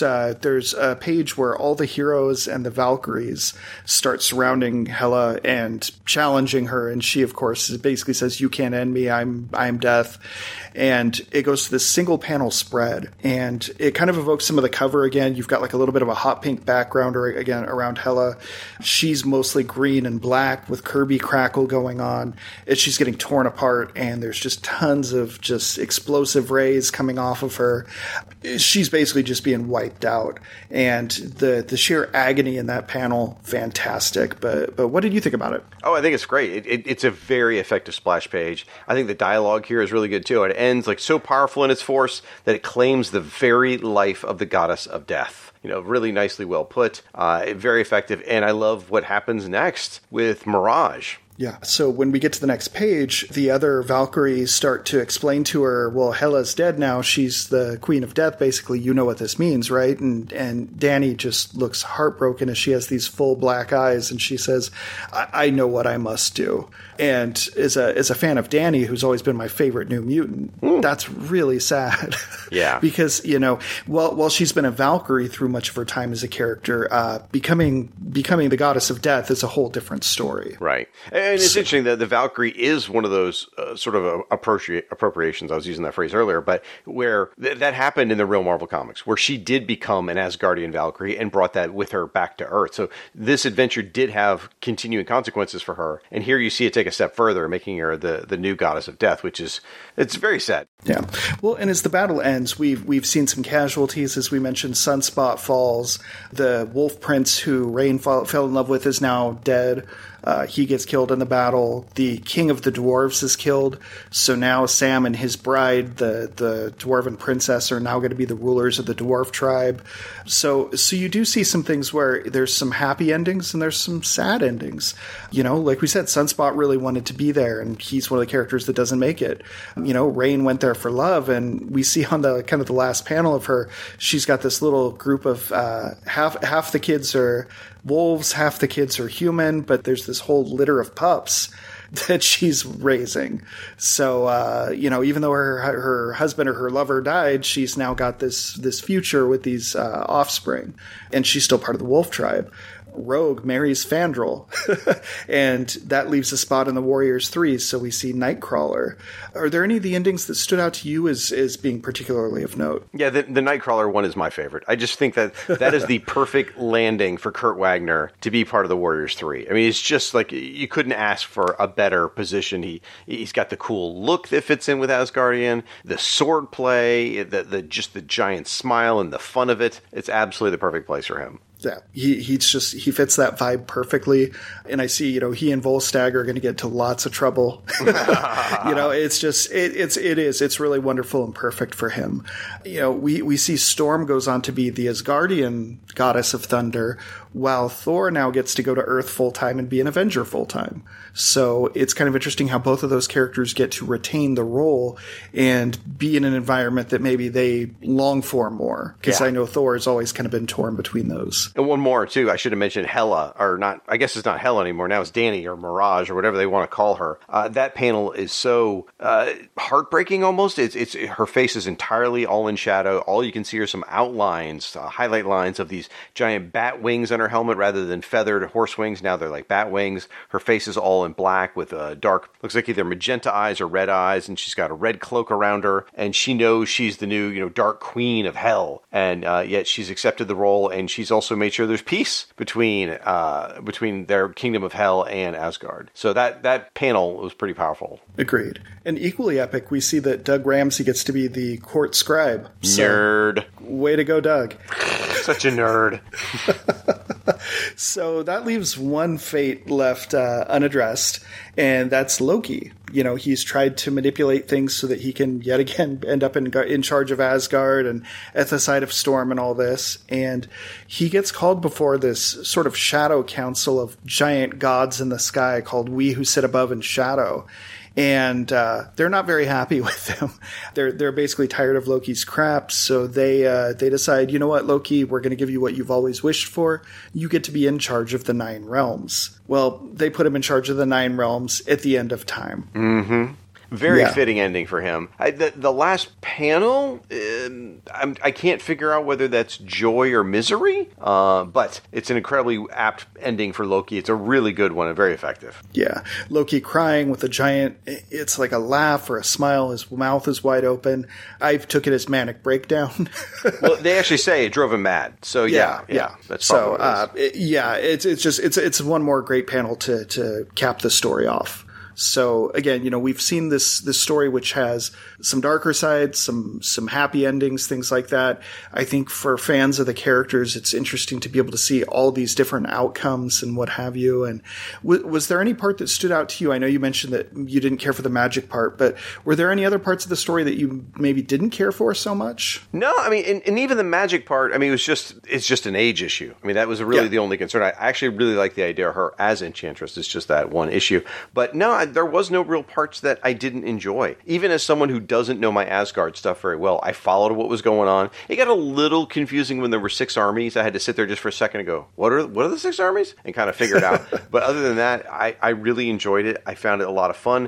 a page where all the heroes and the Valkyries start surrounding Hela and challenging her, and she, of course, basically says, "You can't end me. I'm death." And it goes to this single panel spread, and it kind of evokes some of the cover again. You've got like a little bit of a hot pink background again around Hela. She's mostly green and black with Kirby crackle going on. She's getting torn apart, and there's just tons of just explosive rays coming off of her. She's basically just being wiped out, and the sheer agony in that panel, fantastic. But what did you think about it? Oh, I think it's great. It's a very effective splash page. I think the dialogue here is really good too. It ends like so powerful in its force that it claims the very life of the goddess of death. You know, really nicely well put, very effective, and I love what happens next with Mirage. Yeah. So when we get to the next page, the other Valkyries start to explain to her, well, Hela's dead now. She's the Queen of Death, basically. You know what this means, right? And Danny just looks heartbroken as she has these full black eyes, and she says, I know what I must do. And as a fan of Danny, who's always been my favorite New Mutant, that's really sad. Yeah. Because, you know, while she's been a Valkyrie through much of her time as a character, becoming the goddess of death is a whole different story. Right. And it's interesting that the Valkyrie is one of those sort of appropriations. I was using that phrase earlier, but where that happened in the real Marvel Comics, where she did become an Asgardian Valkyrie and brought that with her back to Earth. So this adventure did have continuing consequences for her. And here you see it take a step further, making her the new goddess of death, it's very sad. Yeah. Well, and as the battle ends, we've seen some casualties. As we mentioned, Sunspot falls. The Wolf Prince, who Rain fell in love with, is now dead. He gets killed in the battle. The King of the Dwarves is killed. So now Sam and his bride, the Dwarven princess, are now going to be the rulers of the dwarf tribe. So you do see some things where there's some happy endings and there's some sad endings. You know, like we said, Sunspot really wanted to be there, and he's one of the characters that doesn't make it. You know, Rain went there for love, and we see on the kind of the last panel of her, she's got this little group of half the kids are wolves, half the kids are human, but there's this whole litter of pups that she's raising. So, you know, even though her husband or her lover died, she's now got this future with these offspring, and she's still part of the wolf tribe. Rogue marries Fandral, and that leaves a spot in the Warriors 3, so we see Nightcrawler. Are there any of the endings that stood out to you as being particularly of note? Yeah, the Nightcrawler one is my favorite. I just think that is the perfect landing for Kurt Wagner to be part of the Warriors 3. I mean, it's just like, you couldn't ask for a better position. He's got the cool look that fits in with Asgardian, the sword play, the giant smile and the fun of it. It's absolutely the perfect place for him. Yeah, he fits that vibe perfectly, and I see, you know, he and Volstagg are going to get into lots of trouble. You know, it's really wonderful and perfect for him. You know, we see Storm goes on to be the Asgardian goddess of thunder, while Thor now gets to go to Earth full time and be an Avenger full time. So it's kind of interesting how both of those characters get to retain the role and be in an environment that maybe they long for more. Because I know Thor has always kind of been torn between those. things. And one more, too. I should have mentioned Hela, or not, I guess it's not Hela anymore. Now it's Dani or Mirage or whatever they want to call her. That panel is so heartbreaking almost. It's her face is entirely all in shadow. All you can see are some outlines, highlight lines of these giant bat wings on her helmet rather than feathered horse wings. Now they're like bat wings. Her face is all in black with dark, looks like either magenta eyes or red eyes, and she's got a red cloak around her, and she knows she's the new, dark queen of hell, and yet she's accepted the role, and she's also made sure there's peace between their kingdom of hell and Asgard. So that panel was pretty powerful. Agreed. And equally epic, we see that Doug Ramsey gets to be the court scribe. Nerd. Way to go, Doug. Such a nerd. So that leaves one fate left unaddressed, and that's Loki. He's tried to manipulate things so that he can yet again end up in charge of Asgard and at the side of Storm and all this. And he gets called before this sort of shadow council of giant gods in the sky called We Who Sit Above in Shadow. And they're not very happy with him. They're basically tired of Loki's crap, so they decide, you know what, Loki, we're going to give you what you've always wished for. You get to be in charge of the 9 realms. Well, they put him in charge of the 9 realms at the end of time. Mm-hmm. Very fitting ending for him. The last panel, I can't figure out whether that's joy or misery, but it's an incredibly apt ending for Loki. It's a really good one and very effective. Yeah. Loki crying with a giant, it's like a laugh or a smile. His mouth is wide open. I took it as manic breakdown. Well, they actually say it drove him mad. So yeah. That's probably what it is. It's one more great panel to cap the story off. So again, we've seen this story which has some darker sides, some happy endings, things like that. I think for fans of the characters, it's interesting to be able to see all these different outcomes and what have you. And was there any part that stood out to you? I know you mentioned that you didn't care for the magic part, but were there any other parts of the story that you maybe didn't care for so much? No, I mean, and even the magic part, I mean, it's just an age issue. I mean, that was really the only concern. I actually really like the idea of her as Enchantress. It's just that one issue. But no, there was no real parts that I didn't enjoy. Even as someone who doesn't know my Asgard stuff very well, I followed what was going on. It got a little confusing when there were 6 armies. I had to sit there just for a second and go, what are the 6 armies? And kind of figure it out. But other than that, I really enjoyed it. I found it a lot of fun.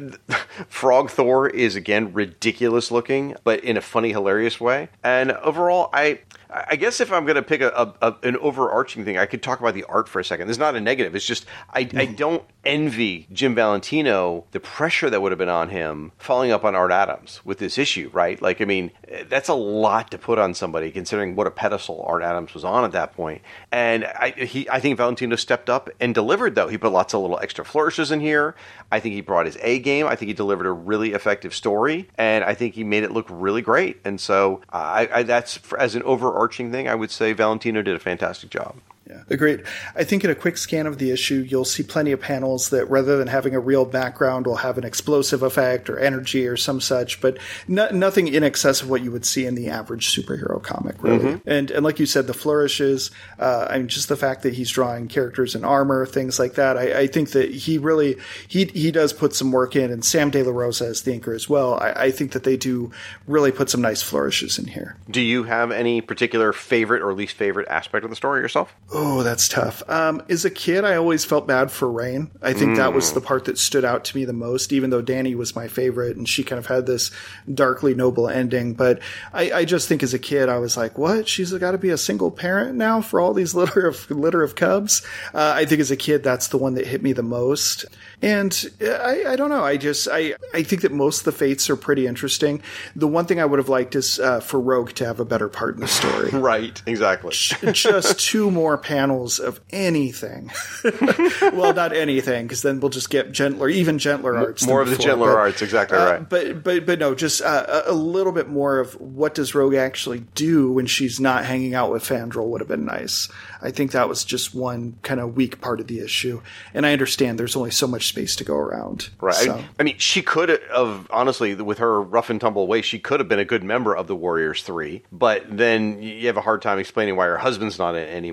Frog Thor is, again, ridiculous looking, but in a funny, hilarious way. And overall, I guess if I'm going to pick an overarching thing, I could talk about the art for a second. There's not a negative. It's just I don't envy Jim Valentino the pressure that would have been on him following up on Art Adams with this issue, right? Like, I mean, that's a lot to put on somebody considering what a pedestal Art Adams was on at that point. And I think Valentino stepped up and delivered, though. He put lots of little extra flourishes in here. I think he brought his A game. I think he delivered a really effective story, and I think he made it look really great. And so that's, as an overarching thing, I would say Valentino did a fantastic job. Yeah, agreed. I think in a quick scan of the issue, you'll see plenty of panels that rather than having a real background will have an explosive effect or energy or some such, but nothing in excess of what you would see in the average superhero comic, really. Mm-hmm. And like you said, the flourishes, just the fact that he's drawing characters in armor, things like that. I think that he really, he does put some work in, and Sam De La Rosa as the inker as well. I think that they do really put some nice flourishes in here. Do you have any particular favorite or least favorite aspect of the story yourself? Oh, that's tough. As a kid, I always felt bad for Rain. I think that was the part that stood out to me the most, even though Dani was my favorite and she kind of had this darkly noble ending. But I just think as a kid, I was like, what? She's got to be a single parent now for all these litter of cubs? I think as a kid, that's the one that hit me the most. And I don't know. I think that most of the fates are pretty interesting. The one thing I would have liked is for Rogue to have a better part in the story. Right, exactly. Just 2 more panels of anything. Well, not anything, because then we'll just get even gentler arts. More of the gentler arts, exactly right. But no, just a little bit more of what does Rogue actually do when she's not hanging out with Fandral would have been nice. I think that was just one kind of weak part of the issue. And I understand there's only so much space to go around. Right. So. I mean, she could have, honestly, with her rough and tumble way, she could have been a good member of the Warriors 3, but then you have a hard time explaining why her husband's not in it anymore.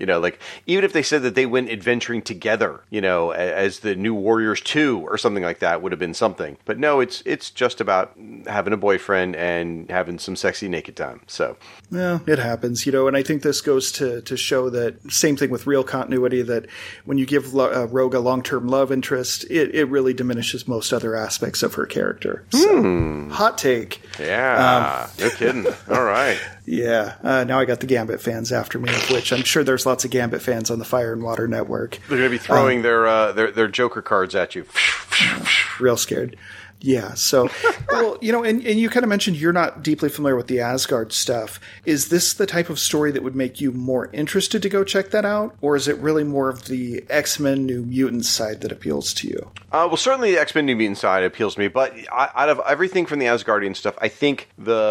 like even if they said that they went adventuring together, as the New Warriors 2 or something like that would have been something. But no, it's just about having a boyfriend and having some sexy naked time. So, yeah, it happens, and I think this goes to show that same thing with real continuity, that when you give Rogue a long-term love interest, it really diminishes most other aspects of her character. So, hot take. Yeah, no kidding. All right. Yeah. Now I got the Gambit fans after me, of which I'm sure there's lots of Gambit fans on the Fire and Water Network. They're going to be throwing their Joker cards at you. Real scared. Yeah. So, well, and you kind of mentioned you're not deeply familiar with the Asgard stuff. Is this the type of story that would make you more interested to go check that out? Or is it really more of the X-Men New Mutants side that appeals to you? Well, certainly the X-Men New Mutants side appeals to me, but out of everything from the Asgardian stuff, I think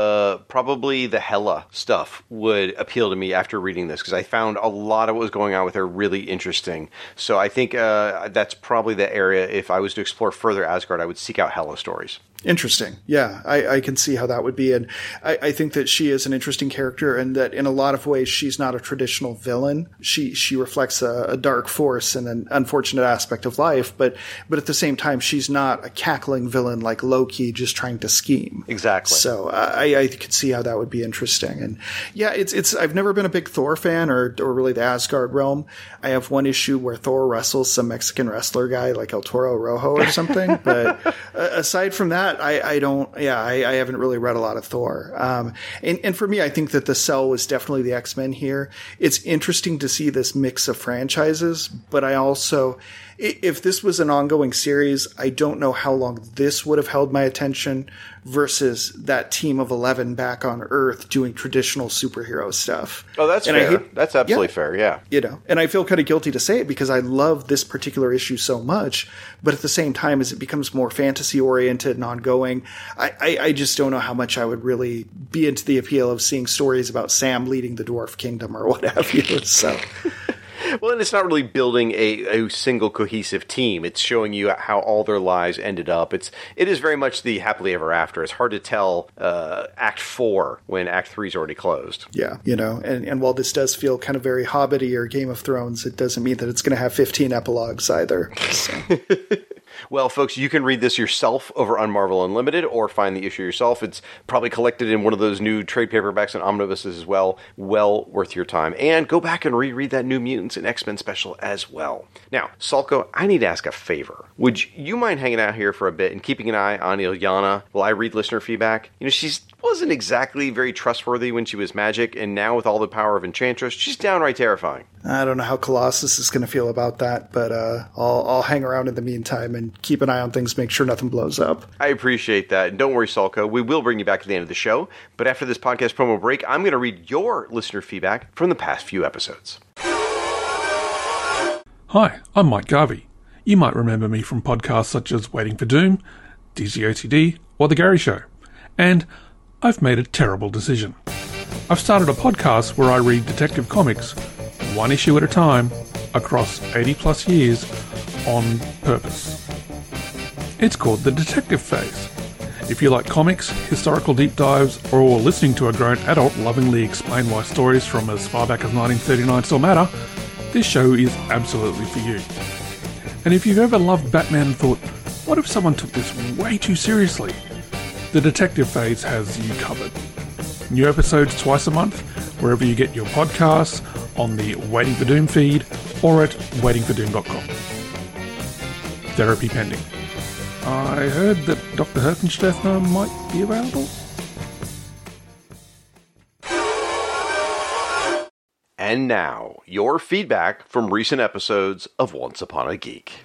probably the Hela stuff would appeal to me after reading this, because I found a lot of what was going on with her really interesting. So I think that's probably the area, if I was to explore further Asgard, I would seek out Hela stories. Interesting. Yeah, I can see how that would be. And I think that she is an interesting character, and that in a lot of ways she's not a traditional villain. She reflects a dark force and an unfortunate aspect of life, but at the same time, she's not a cackling villain like Loki just trying to scheme. Exactly. So I could see how that would be interesting. And yeah, it's I've never been a big Thor fan or really the Asgard realm. I have one issue where Thor wrestles some Mexican wrestler guy like El Toro Rojo or something. But aside from that, I haven't really read a lot of Thor. And for me, I think that the sell was definitely the X-Men here. It's interesting to see this mix of franchises, but I also, if this was an ongoing series, I don't know how long this would have held my attention versus that team of 11 back on Earth doing traditional superhero stuff. Oh, that's fair. That's absolutely fair, yeah. And I feel kind of guilty to say it because I love this particular issue so much, but at the same time, as it becomes more fantasy-oriented and ongoing, I just don't know how much I would really be into the appeal of seeing stories about Sam leading the Dwarf Kingdom or what have you, so... Well, and it's not really building a single cohesive team. It's showing you how all their lives ended up. It is very much the happily ever after. It's hard to tell Act 4 when Act 3 is already closed. Yeah, and while this does feel kind of very Hobbit-y or Game of Thrones, it doesn't mean that it's going to have 15 epilogues either. So. Well, folks, you can read this yourself over on Marvel Unlimited or find the issue yourself. It's probably collected in one of those new trade paperbacks and omnibuses as well. Well worth your time. And go back and reread that New Mutants and X-Men special as well. Now, Salko, I need to ask a favor. Would you mind hanging out here for a bit and keeping an eye on Illyana while I read listener feedback? She wasn't exactly very trustworthy when she was magic, and now with all the power of Enchantress, she's downright terrifying. I don't know how Colossus is going to feel about that, but I'll hang around in the meantime and keep an eye on things, make sure nothing blows up. I appreciate that. And don't worry, Salko, we will bring you back at the end of the show. But after this podcast promo break, I'm going to read your listener feedback from the past few episodes. Hi, I'm Mike Garvey. You might remember me from podcasts such as Waiting for Doom, DCOTD, or The Gary Show. And I've made a terrible decision. I've started a podcast where I read Detective Comics, one issue at a time, across 80 plus years, on purpose. It's called The Detective Phase. If you like comics, historical deep dives, or listening to a grown adult lovingly explain why stories from as far back as 1939 still matter, this show is absolutely for you. And if you've ever loved Batman and thought, what if someone took this way too seriously? The Detective Phase has you covered. New episodes twice a month, wherever you get your podcasts, on the Waiting for Doom feed, or at waitingfordoom.com. Therapy pending. I heard that Dr. Herkensteffner might be available. And now, your feedback from recent episodes of Once Upon a Geek.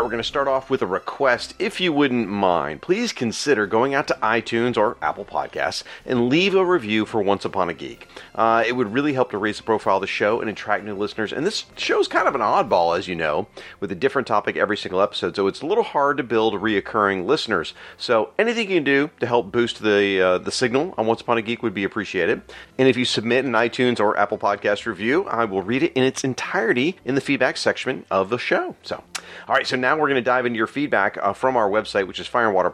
right, we're going to start off with a request. If you wouldn't mind, please consider going out to iTunes or Apple Podcasts and leave a review for Once Upon a Geek. It would really help to raise the profile of the show and attract new listeners. And this show's kind of an oddball, as you know, with a different topic every single episode, so it's a little hard to build reoccurring listeners. So anything you can do to help boost the signal on Once Upon a Geek would be appreciated. And if you submit an iTunes or Apple Podcast review, I will read it in its entirety in the feedback section of the show. So, all right, so now we're going to dive into your feedback from our website, which is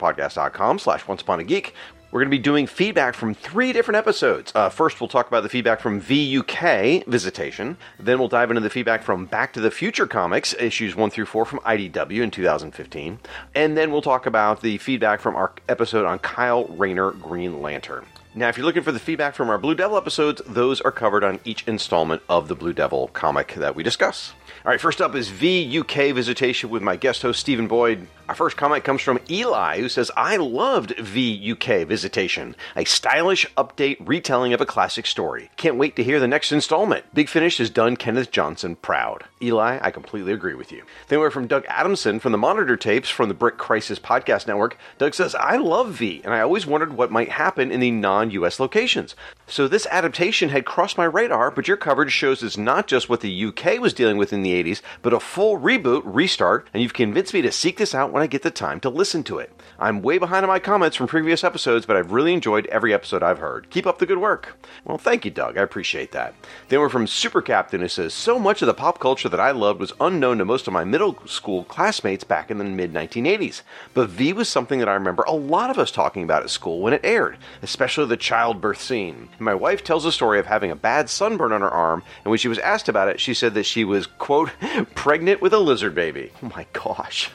fireandwaterpodcast.com/onceuponageek. We're going to be doing feedback from 3 different episodes. First, we'll talk about the feedback from VUK Visitation. Then we'll dive into the feedback from Back to the Future Comics, issues 1 through 4 from IDW in 2015. And then we'll talk about the feedback from our episode on Kyle Rayner Green Lantern. Now, if you're looking for the feedback from our Blue Devil episodes, those are covered on each installment of the Blue Devil comic that we discuss. All right, first up is VUK Visitation with my guest host, Stephen Boyd. Our first comment comes from Eli, who says, I loved VUK Visitation, a stylish update retelling of a classic story. Can't wait to hear the next installment. Big Finish has done Kenneth Johnson proud. Eli, I completely agree with you. Then we're from Doug Adamson from the Monitor Tapes from the Brick Crisis Podcast Network. Doug says, I love V, and I always wondered what might happen in the non-US locations. So this adaptation had crossed my radar, but your coverage shows it's not just what the UK was dealing with in the 80s, but a full reboot, restart, and you've convinced me to seek this out when I get the time to listen to it. I'm way behind on my comments from previous episodes, but I've really enjoyed every episode I've heard. Keep up the good work. Well, thank you, Doug. I appreciate that. Then we're from Super Captain, who says, so much of the pop culture that I loved was unknown to most of my middle school classmates back in the mid-1980s. But V was something that I remember a lot of us talking about at school when it aired, especially the childbirth scene. And my wife tells a story of having a bad sunburn on her arm, and when she was asked about it, she said that she was, quote, pregnant with a lizard baby. Oh my gosh.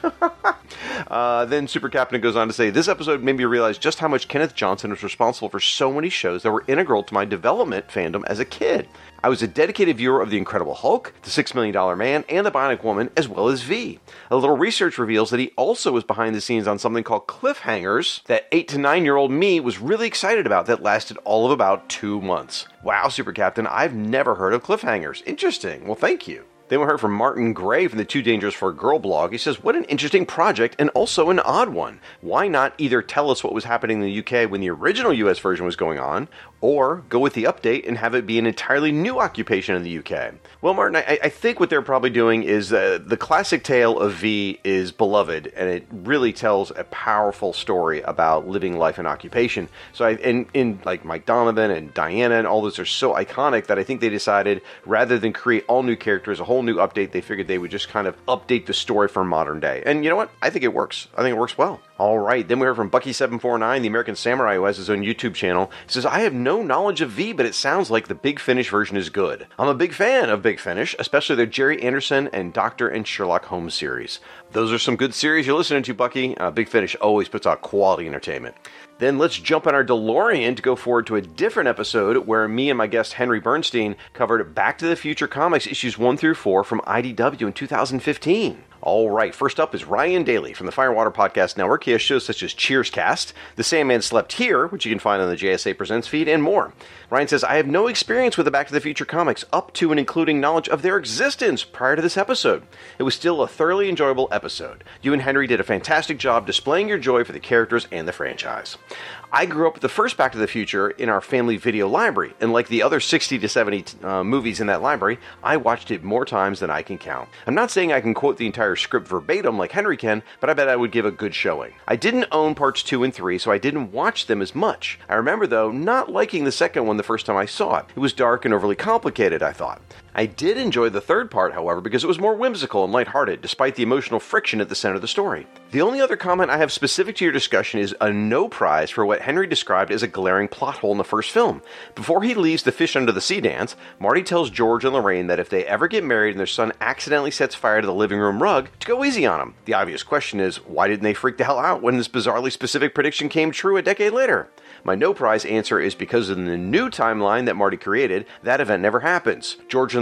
Then Super Captain goes on to say, this episode made me realize just how much Kenneth Johnson was responsible for so many shows that were integral to my development fandom as a kid. I was a dedicated viewer of The Incredible Hulk, The $6 Million Man, and The Bionic Woman, as well as V. A little research reveals that he also was behind the scenes on something called Cliffhangers that 8 to 9-year-old me was really excited about that lasted all of about 2 months. Wow, Super Captain, I've never heard of Cliffhangers. Interesting. Well, thank you. Then we heard from Martin Gray from the Too Dangerous for a Girl blog. He says, what an interesting project and also an odd one. Why not either tell us what was happening in the UK when the original US version was going on, or go with the update and have it be an entirely new occupation in the UK? Well, Martin, I think what they're probably doing is the classic tale of V is beloved, and it really tells a powerful story about living life and occupation. So in like Mike Donovan and Diana and all those are so iconic that I think they decided rather than create all new characters, a whole new update, they figured they would just kind of update the story for modern day. And you know what? I think it works. I think it works well. All right, then we heard from Bucky749, the American Samurai, who has his own YouTube channel. He says, I have no knowledge of V, but it sounds like the Big Finish version is good. I'm a big fan of Big Finish, especially their Jerry Anderson and Dr. and Sherlock Holmes series. Those are some good series you're listening to, Bucky. Big Finish always puts out quality entertainment. Then let's jump on our DeLorean to go forward to a different episode where me and my guest Henry Bernstein covered Back to the Future Comics issues 1 through 4 from IDW in 2015. All right, first up is Ryan Daly from the Fire and Water Podcast Network. He has shows such as Cheers Cast, The Sandman Slept Here, which you can find on the JSA Presents feed, and more. Ryan says, I have no experience with the Back to the Future comics up to and including knowledge of their existence prior to this episode. It was still a thoroughly enjoyable episode. You and Henry did a fantastic job displaying your joy for the characters and the franchise. I grew up with the first Back to the Future in our family video library, and like the other 60 to 70 movies in that library, I watched it more times than I can count. I'm not saying I can quote the entire script verbatim like Henry can, but I bet I would give a good showing. I didn't own parts 2 and 3, so I didn't watch them as much. I remember, though, not liking the second one the first time I saw it. It was dark and overly complicated, I thought. I did enjoy the third part, however, because it was more whimsical and lighthearted, despite the emotional friction at the center of the story. The only other comment I have specific to your discussion is a no prize for what Henry described as a glaring plot hole in the first film. Before he leaves the fish under the sea dance, Marty tells George and Lorraine that if they ever get married and their son accidentally sets fire to the living room rug, to go easy on him. The obvious question is, why didn't they freak the hell out when this bizarrely specific prediction came true a decade later? My no prize answer is because in the new timeline that Marty created, that event never happens. George and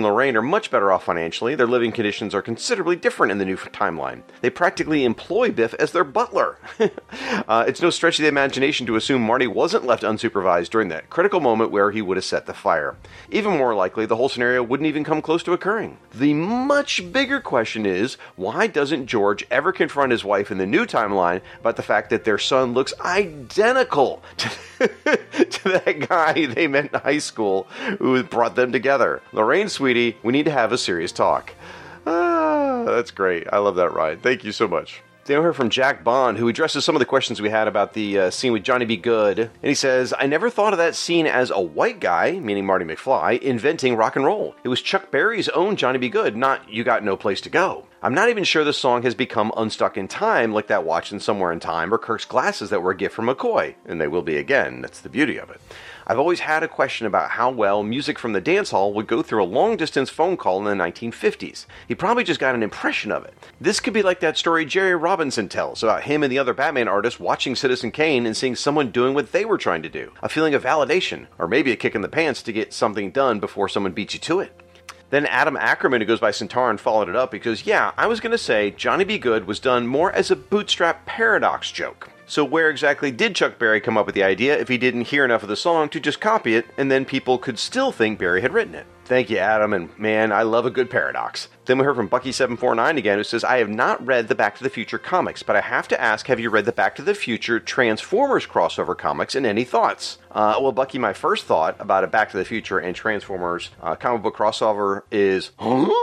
and Lorraine are much better off financially. Their living conditions are considerably different in the new timeline. They practically employ Biff as their butler. It's no stretch of the imagination to assume Marty wasn't left unsupervised during that critical moment where he would have set the fire. Even more likely, the whole scenario wouldn't even come close to occurring. The much bigger question is, why doesn't George ever confront his wife in the new timeline about the fact that their son looks identical to that guy they met in high school who brought them together? Lorraine, sweetie, we need to have a serious talk. That's great. I love that ride. Thank you so much. Then we heard from Jack Bond, who addresses some of the questions we had about the scene with Johnny B. Good. And he says, I never thought of that scene as a white guy, meaning Marty McFly, inventing rock and roll. It was Chuck Berry's own Johnny B. Good, not You Got No Place to Go. I'm not even sure the song has become unstuck in time like that Watching Somewhere in Time or Kirk's Glasses that were a gift from McCoy. And they will be again. That's the beauty of it. I've always had a question about how well music from the dance hall would go through a long-distance phone call in the 1950s. He probably just got an impression of it. This could be like that story Jerry Robinson tells about him and the other Batman artists watching Citizen Kane and seeing someone doing what they were trying to do. A feeling of validation, or maybe a kick in the pants to get something done before someone beats you to it. Then Adam Ackerman, who goes by Centauran, followed it up because, I was going to say Johnny B. Good was done more as a bootstrap paradox joke. So where exactly did Chuck Berry come up with the idea if he didn't hear enough of the song to just copy it, and then people could still think Berry had written it? Thank you, Adam, and man, I love a good paradox. Then we heard from Bucky749 again, who says, I have not read the Back to the Future comics, but I have to ask, have you read the Back to the Future Transformers crossover comics, and any thoughts? Well, Bucky, my first thought about a Back to the Future and Transformers comic book crossover is,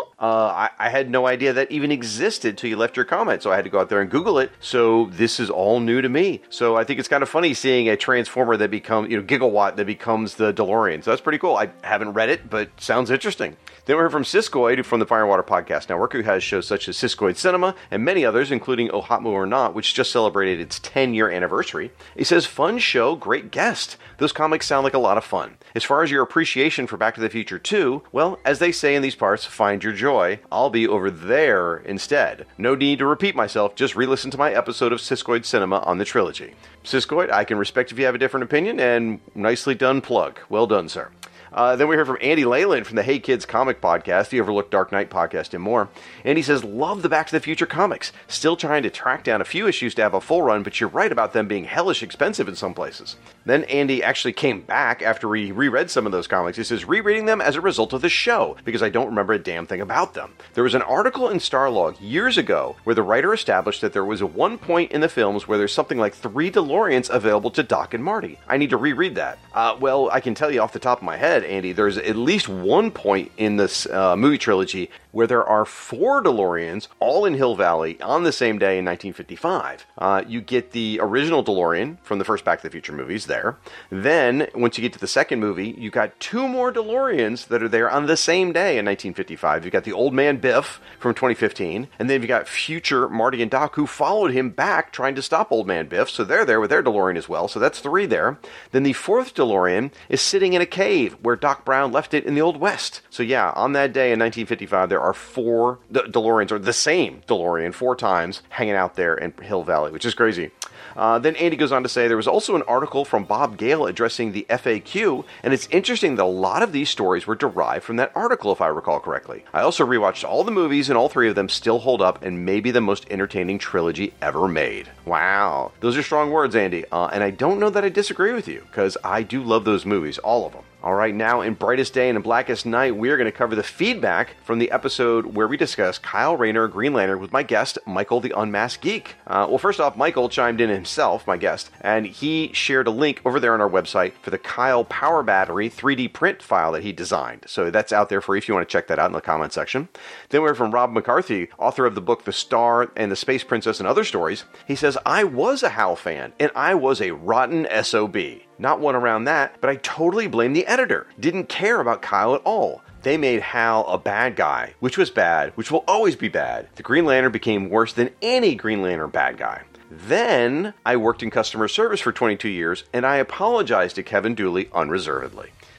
I had no idea that even existed till you left your comment, so I had to go out there and Google it, so this is all new to me. So I think it's kind of funny seeing a Transformer that becomes, Gigawatt that becomes the DeLorean. So that's pretty cool. I haven't read it, but sounds interesting. Then we heard from Siskoid from the Fire and Water Podcast Network, who has shows such as Siskoid Cinema and many others, including Oh Hot Moo or Not, which just celebrated its 10-year anniversary. He says, fun show, great guest. Those comics sound like a lot of fun. As far as your appreciation for Back to the Future 2, well, as they say in these parts, find your joy. I'll be over there instead. No need to repeat myself, just re-listen to my episode of Siskoid Cinema on the trilogy. Siskoid, I can respect if you have a different opinion, and nicely done plug. Well done, sir. Then we heard from Andy Leyland from the Hey Kids Comic Podcast, the Overlooked Dark Knight Podcast, and more. And he says, love the Back to the Future comics. Still trying to track down a few issues to have a full run, but you're right about them being hellish expensive in some places. Then Andy actually came back after we reread some of those comics. He says, rereading them as a result of the show, because I don't remember a damn thing about them. There was an article in Starlog years ago where the writer established that there was a one point in the films where there's something like 3 DeLoreans available to Doc and Marty. I need to reread that. Well, I can tell you off the top of my head, Andy, there's at least one point in this movie trilogy where there are 4 DeLoreans, all in Hill Valley, on the same day in 1955. You get the original DeLorean from the first Back to the Future movies there. Then, once you get to the second movie, you got 2 more DeLoreans that are there on the same day in 1955. You got the Old Man Biff from 2015, and then you got future Marty and Doc who followed him back trying to stop Old Man Biff, so they're there with their DeLorean as well, so that's 3 there. Then the 4th DeLorean is sitting in a cave where Doc Brown left it in the Old West. So yeah, on that day in 1955, there are 4 DeLoreans, or the same DeLorean, 4 times, hanging out there in Hill Valley, which is crazy. Then Andy goes on to say there was also an article from Bob Gale addressing the FAQ, and it's interesting that a lot of these stories were derived from that article, if I recall correctly. I also rewatched all the movies, and all 3 of them still hold up and may be the most entertaining trilogy ever made. Wow. Those are strong words, Andy, and I don't know that I disagree with you, because I do love those movies, all of them. All right, now in Brightest Day and in Blackest Night, we are going to cover the feedback from the episode where we discuss Kyle Rayner, Green Lantern, with my guest, Michael the Unmasked Geek. Well, first off, Michael chimed in himself, my guest, and he shared a link over there on our website for the Kyle Power Battery 3D print file that he designed. So that's out there for you if you want to check that out in the comment section. Then we're from Rob McCarthy, author of the book The Star and the Space Princess and Other Stories. He says, I was a Hal fan, and I was a rotten SOB. Not one around that, but I totally blame the editor. Didn't care about Kyle at all. They made Hal a bad guy, which was bad, which will always be bad. The Green Lantern became worse than any Green Lantern bad guy. Then, I worked in customer service for 22 years, and I apologized to Kevin Dooley unreservedly.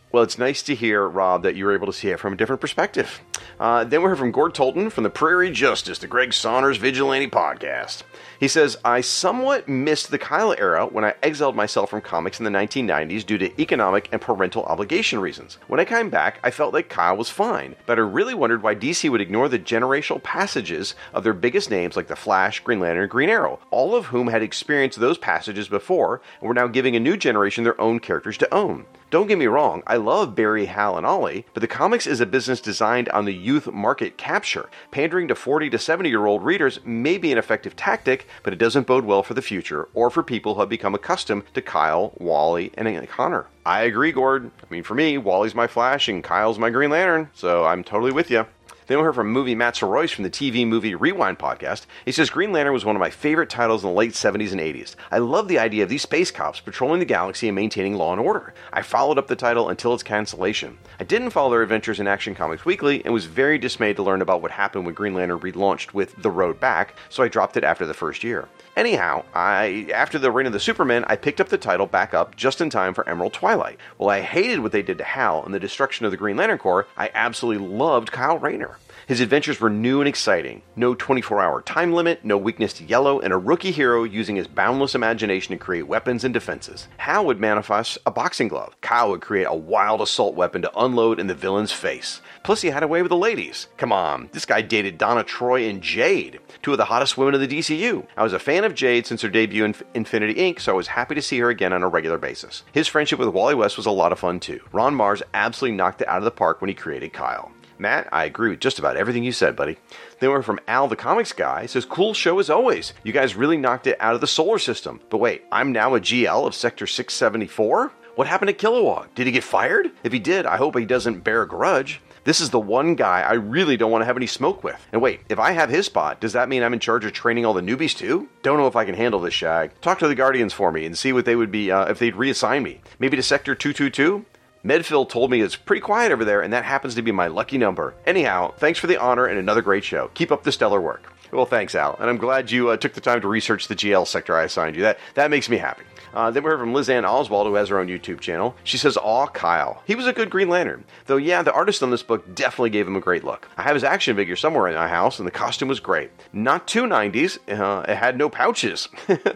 Well, it's nice to hear, Rob, that you were able to see it from a different perspective. Then we heard from Gord Tolton from the Prairie Justice, the Greg Saunders Vigilante podcast. He says, I somewhat missed the Kyle era when I exiled myself from comics in the 1990s due to economic and parental obligation reasons. When I came back, I felt like Kyle was fine, but I really wondered why DC would ignore the generational passages of their biggest names like The Flash, Green Lantern, and Green Arrow, all of whom had experienced those passages before and were now giving a new generation their own characters to own. Don't get me wrong, I love Barry, Hal, and Ollie, but the comics is a business designed on the youth market capture. Pandering to 40 to 70-year-old readers may be an effective tactic, but it doesn't bode well for the future or for people who have become accustomed to Kyle, Wally, and Connor. I agree, Gord. I mean, for me, Wally's my Flash and Kyle's my Green Lantern, so I'm totally with you. Then we heard from movie Matt Soroyce from the TV Movie Rewind podcast. He says, Green Lantern was one of my favorite titles in the late 70s and 80s. I love the idea of these space cops patrolling the galaxy and maintaining law and order. I followed up the title until its cancellation. I didn't follow their adventures in Action Comics Weekly and was very dismayed to learn about what happened when Green Lantern relaunched with The Road Back, so I dropped it after the first year. Anyhow, after the Reign of the Superman, I picked up the title back up just in time for Emerald Twilight. While I hated what they did to Hal and the destruction of the Green Lantern Corps, I absolutely loved Kyle Rayner. His adventures were new and exciting. No 24-hour time limit, no weakness to yellow, and a rookie hero using his boundless imagination to create weapons and defenses. Hal would manifest a boxing glove. Kyle would create a wild assault weapon to unload in the villain's face. Plus, he had a way with the ladies. Come on, this guy dated Donna Troy and Jade, two of the hottest women of the DCU. I was a fan of Jade since her debut in Infinity Inc., so I was happy to see her again on a regular basis. His friendship with Wally West was a lot of fun, too. Ron Mars absolutely knocked it out of the park when he created Kyle. Matt, I agree with just about everything you said, buddy. Then we're from Al the Comics Guy. Says, cool show as always. You guys really knocked it out of the solar system. But wait, I'm now a GL of Sector 674? What happened to Kilowog? Did he get fired? If he did, I hope he doesn't bear a grudge. This is the one guy I really don't want to have any smoke with. And wait, if I have his spot, does that mean I'm in charge of training all the newbies too? Don't know if I can handle this, Shag. Talk to the Guardians for me and see what they would be if they'd reassign me. Maybe to Sector 222? Medfield told me it's pretty quiet over there, and that happens to be my lucky number. Anyhow, thanks for the honor and another great show. Keep up the stellar work. Well, thanks, Al, and I'm glad you took the time to research the GL sector I assigned you. That makes me happy. Then we heard from Liz Ann Oswald, who has her own YouTube channel. She says, aw, Kyle. He was a good Green Lantern. Though, yeah, the artist on this book definitely gave him a great look. I have his action figure somewhere in my house, and the costume was great. Not too 90s. It had no pouches.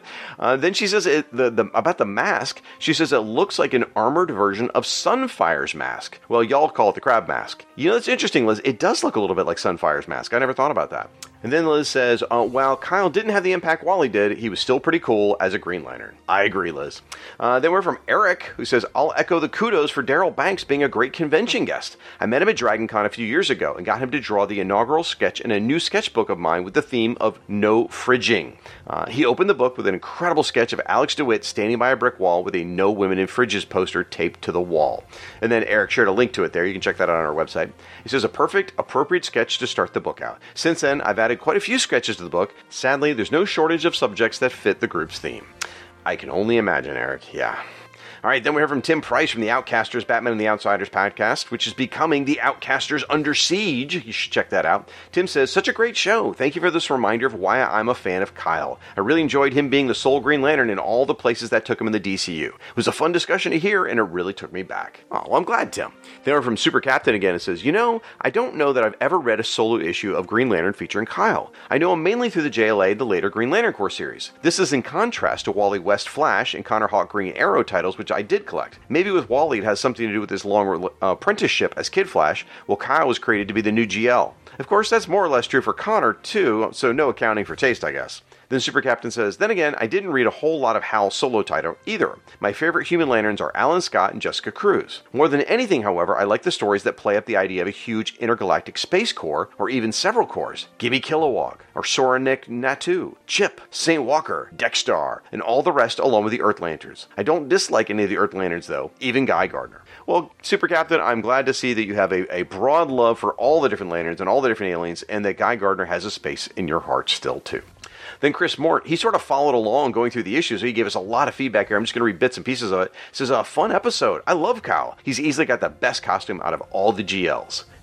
Then she says about the mask. She says it looks like an armored version of Sunfire's mask. Well, y'all call it the crab mask. You know, it's interesting, Liz. It does look a little bit like Sunfire's mask. I never thought about that. And then Liz says, while Kyle didn't have the impact Wally did, he was still pretty cool as a Green Lantern. I agree, Liz. Then we're from Eric, who says, I'll echo the kudos for Daryl Banks being a great convention guest. I met him at DragonCon a few years ago and got him to draw the inaugural sketch in a new sketchbook of mine with the theme of no fridging. He opened the book with an incredible sketch of Alex DeWitt standing by a brick wall with a No Women in Fridges poster taped to the wall. And then Eric shared a link to it there. You can check that out on our website. He says, a perfect, appropriate sketch to start the book out. Since then, I've added quite a few sketches to the book. Sadly, there's no shortage of subjects that fit the group's theme. I can only imagine, Eric. Yeah. All right, then we heard from Tim Price from the Outcasters, Batman and the Outsiders podcast, which is becoming the Outcasters Under Siege. You should check that out. Tim says, such a great show. Thank you for this reminder of why I'm a fan of Kyle. I really enjoyed him being the sole Green Lantern in all the places that took him in the DCU. It was a fun discussion to hear, and it really took me back. Oh, well, I'm glad, Tim. Then we're from Super Captain again. It says, I don't know that I've ever read a solo issue of Green Lantern featuring Kyle. I know him mainly through the JLA, the later Green Lantern Corps series. This is in contrast to Wally West Flash and Connor Hawk Green Arrow titles, which I did collect. Maybe with Wally it has something to do with his long apprenticeship as Kid Flash, while Kyle was created to be the new GL. Of course, that's more or less true for Connor, too, so no accounting for taste, I guess. Then Super Captain says, then again, I didn't read a whole lot of Hal's solo title either. My favorite Human Lanterns are Alan Scott and Jessica Cruz. More than anything, however, I like the stories that play up the idea of a huge intergalactic space corps, or even several corps. Gimme Kilowog, or Soranik Natu, Chip, St. Walker, Dexstar, and all the rest along with the Earth Lanterns. I don't dislike any of the Earth Lanterns, though, even Guy Gardner. Well, Super Captain, I'm glad to see that you have a broad love for all the different Lanterns and all the different aliens, and that Guy Gardner has a space in your heart still, too. Then Chris Mort, he sort of followed along going through the issues. So he gave us a lot of feedback here. I'm just going to read bits and pieces of it. He says, fun episode. I love Kyle. He's easily got the best costume out of all the GLs.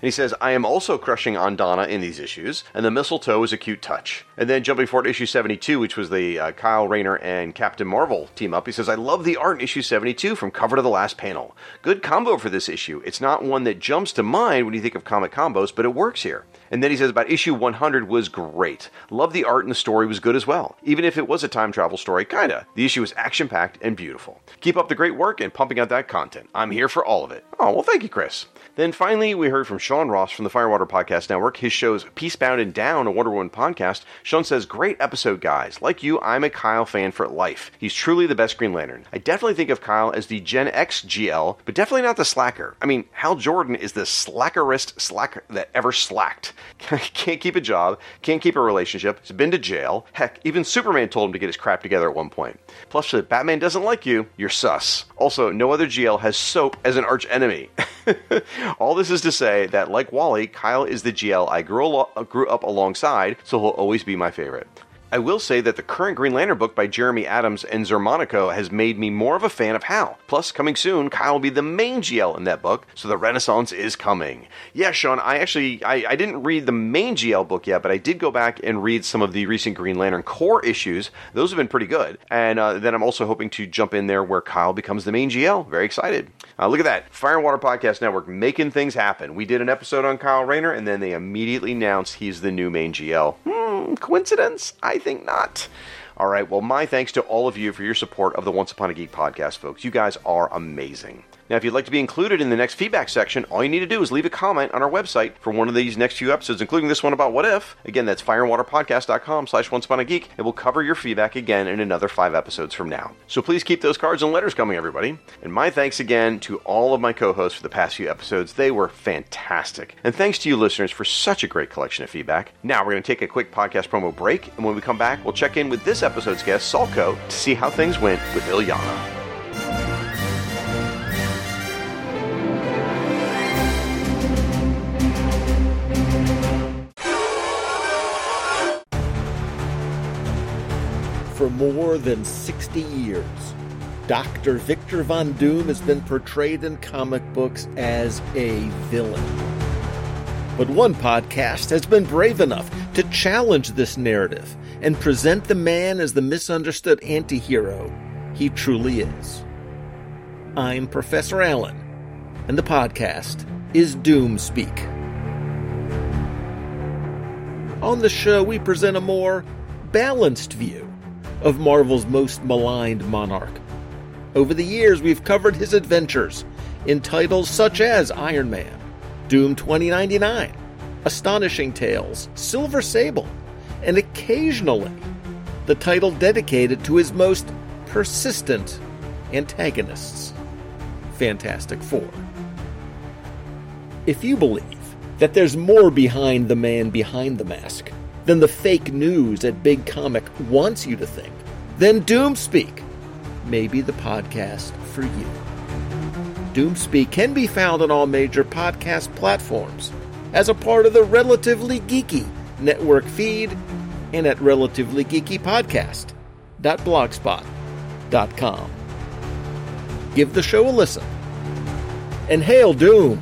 And he says, I am also crushing on Donna in these issues, and the mistletoe is a cute touch. And then jumping forward to issue 72, which was the Kyle Rayner and Captain Marvel team up, he says, I love the art in issue 72 from cover to the last panel. Good combo for this issue. It's not one that jumps to mind when you think of comic combos, but it works here. And then he says about issue 100 was great. Love the art and the story was good as well. Even if it was a time travel story, kinda. The issue was action-packed and beautiful. Keep up the great work and pumping out that content. I'm here for all of it. Oh, well, thank you, Chris. Then finally, we heard from Sean Ross from the Firewater Podcast Network. His shows Peacebound and Down, a Wonder Woman podcast. Sean says, great episode, guys. Like you, I'm a Kyle fan for life. He's truly the best Green Lantern. I definitely think of Kyle as the Gen X GL, but definitely not the slacker. I mean, Hal Jordan is the slackerest slacker that ever slacked. Can't keep a job, can't keep a relationship, has been to jail. Heck, even Superman told him to get his crap together at one point. Plus, if Batman doesn't like you, you're sus. Also, no other GL has soap as an arch enemy. All this is to say that, like Wally, Kyle is the GL I grew up alongside, so he'll always be my favorite. I will say that the current Green Lantern book by Jeremy Adams and Zermanico has made me more of a fan of Hal. Plus, coming soon, Kyle will be the main GL in that book, so the renaissance is coming. Yeah, Sean, I didn't read the main GL book yet, but I did go back and read some of the recent Green Lantern core issues. Those have been pretty good. And then I'm also hoping to jump in there where Kyle becomes the main GL. Very excited. Look at that. Fire and Water Podcast Network making things happen. We did an episode on Kyle Rayner, and then they immediately announced he's the new main GL. Coincidence? I think not. All right, well, my thanks to all of you for your support of the Once Upon a Geek podcast, folks. You guys are amazing. Now, if you'd like to be included in the next feedback section, all you need to do is leave a comment on our website for one of these next few episodes, including this one about What If. Again, that's fireandwaterpodcast.com/oncepanogeek. It will cover your feedback again in another 5 episodes from now. So please keep those cards and letters coming, everybody. And my thanks again to all of my co-hosts for the past few episodes. They were fantastic. And thanks to you listeners for such a great collection of feedback. Now we're going to take a quick podcast promo break, and when we come back, we'll check in with this episode's guest, Salko, to see how things went with Illyana. For more than 60 years, Dr. Victor Von Doom has been portrayed in comic books as a villain. But one podcast has been brave enough to challenge this narrative and present the man as the misunderstood anti-hero he truly is. I'm Professor Allen, and the podcast is Doom Speak. On the show, we present a more balanced view of Marvel's most maligned monarch. Over the years, we've covered his adventures in titles such as Iron Man, Doom 2099, Astonishing Tales, Silver Sable, and occasionally the title dedicated to his most persistent antagonists, Fantastic Four. If you believe that there's more behind the man behind the mask than the fake news that Big Comic wants you to think, then Doomspeak may be the podcast for you. Doomspeak can be found on all major podcast platforms as a part of the Relatively Geeky network feed and at relativelygeekypodcast.blogspot.com. Give the show a listen. And hail Doom!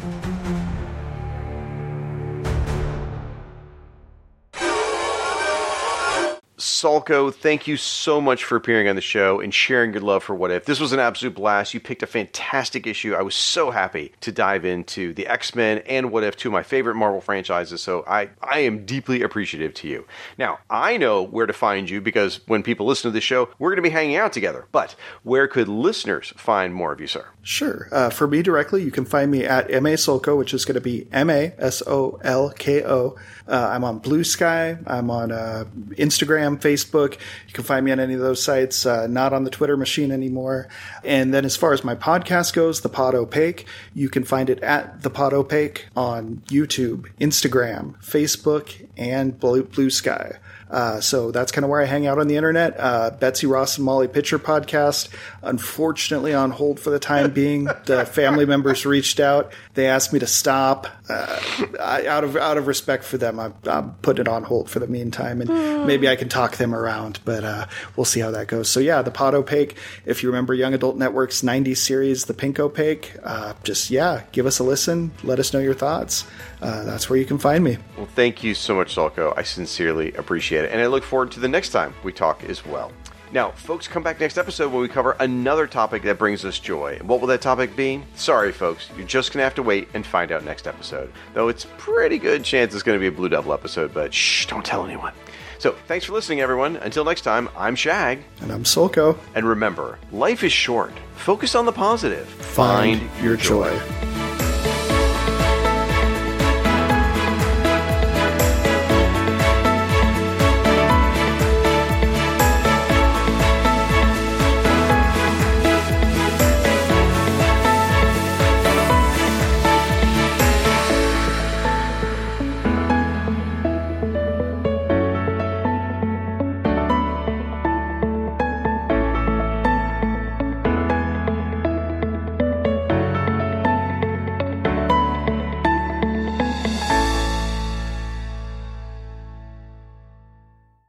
Salko, thank you so much for appearing on the show and sharing your love for What If. This was an absolute blast. You picked a fantastic issue. I was so happy to dive into the X-Men and What If, two of my favorite Marvel franchises, so I am deeply appreciative to you. Now, I know where to find you because when people listen to this show, we're going to be hanging out together. But where could listeners find more of you, sir? Sure. For me directly, you can find me at MASolko, which is going to be MASOLKO. I'm on Blue Sky. I'm on Instagram, Facebook. You can find me on any of those sites, not on the Twitter machine anymore. And then as far as my podcast goes, The Pod Opaque, you can find it at The Pod Opaque on YouTube, Instagram, Facebook, and Blue Sky. So that's kind of where I hang out on the internet. Betsy Ross and Molly Pitcher podcast, unfortunately on hold for the time being. The family members reached out. They asked me to stop. Out of respect for them, I'm putting it on hold for the meantime. And maybe I can talk them around, but we'll see how that goes. So yeah, the Pod Opaque, if you remember Young Adult Network's 90s series, The Pink Opaque, give us a listen. Let us know your thoughts. That's where you can find me. Well, thank you so much, Sulko. I sincerely appreciate it. And I look forward to the next time we talk as well. Now, folks, come back next episode when we cover another topic that brings us joy. And what will that topic be? Sorry, folks. You're just going to have to wait and find out next episode. Though it's pretty good chance it's going to be a Blue Devil episode, but shh, don't tell anyone. So, thanks for listening, everyone. Until next time, I'm Shag. And I'm Sulko. And remember, life is short. Focus on the positive. Find your joy.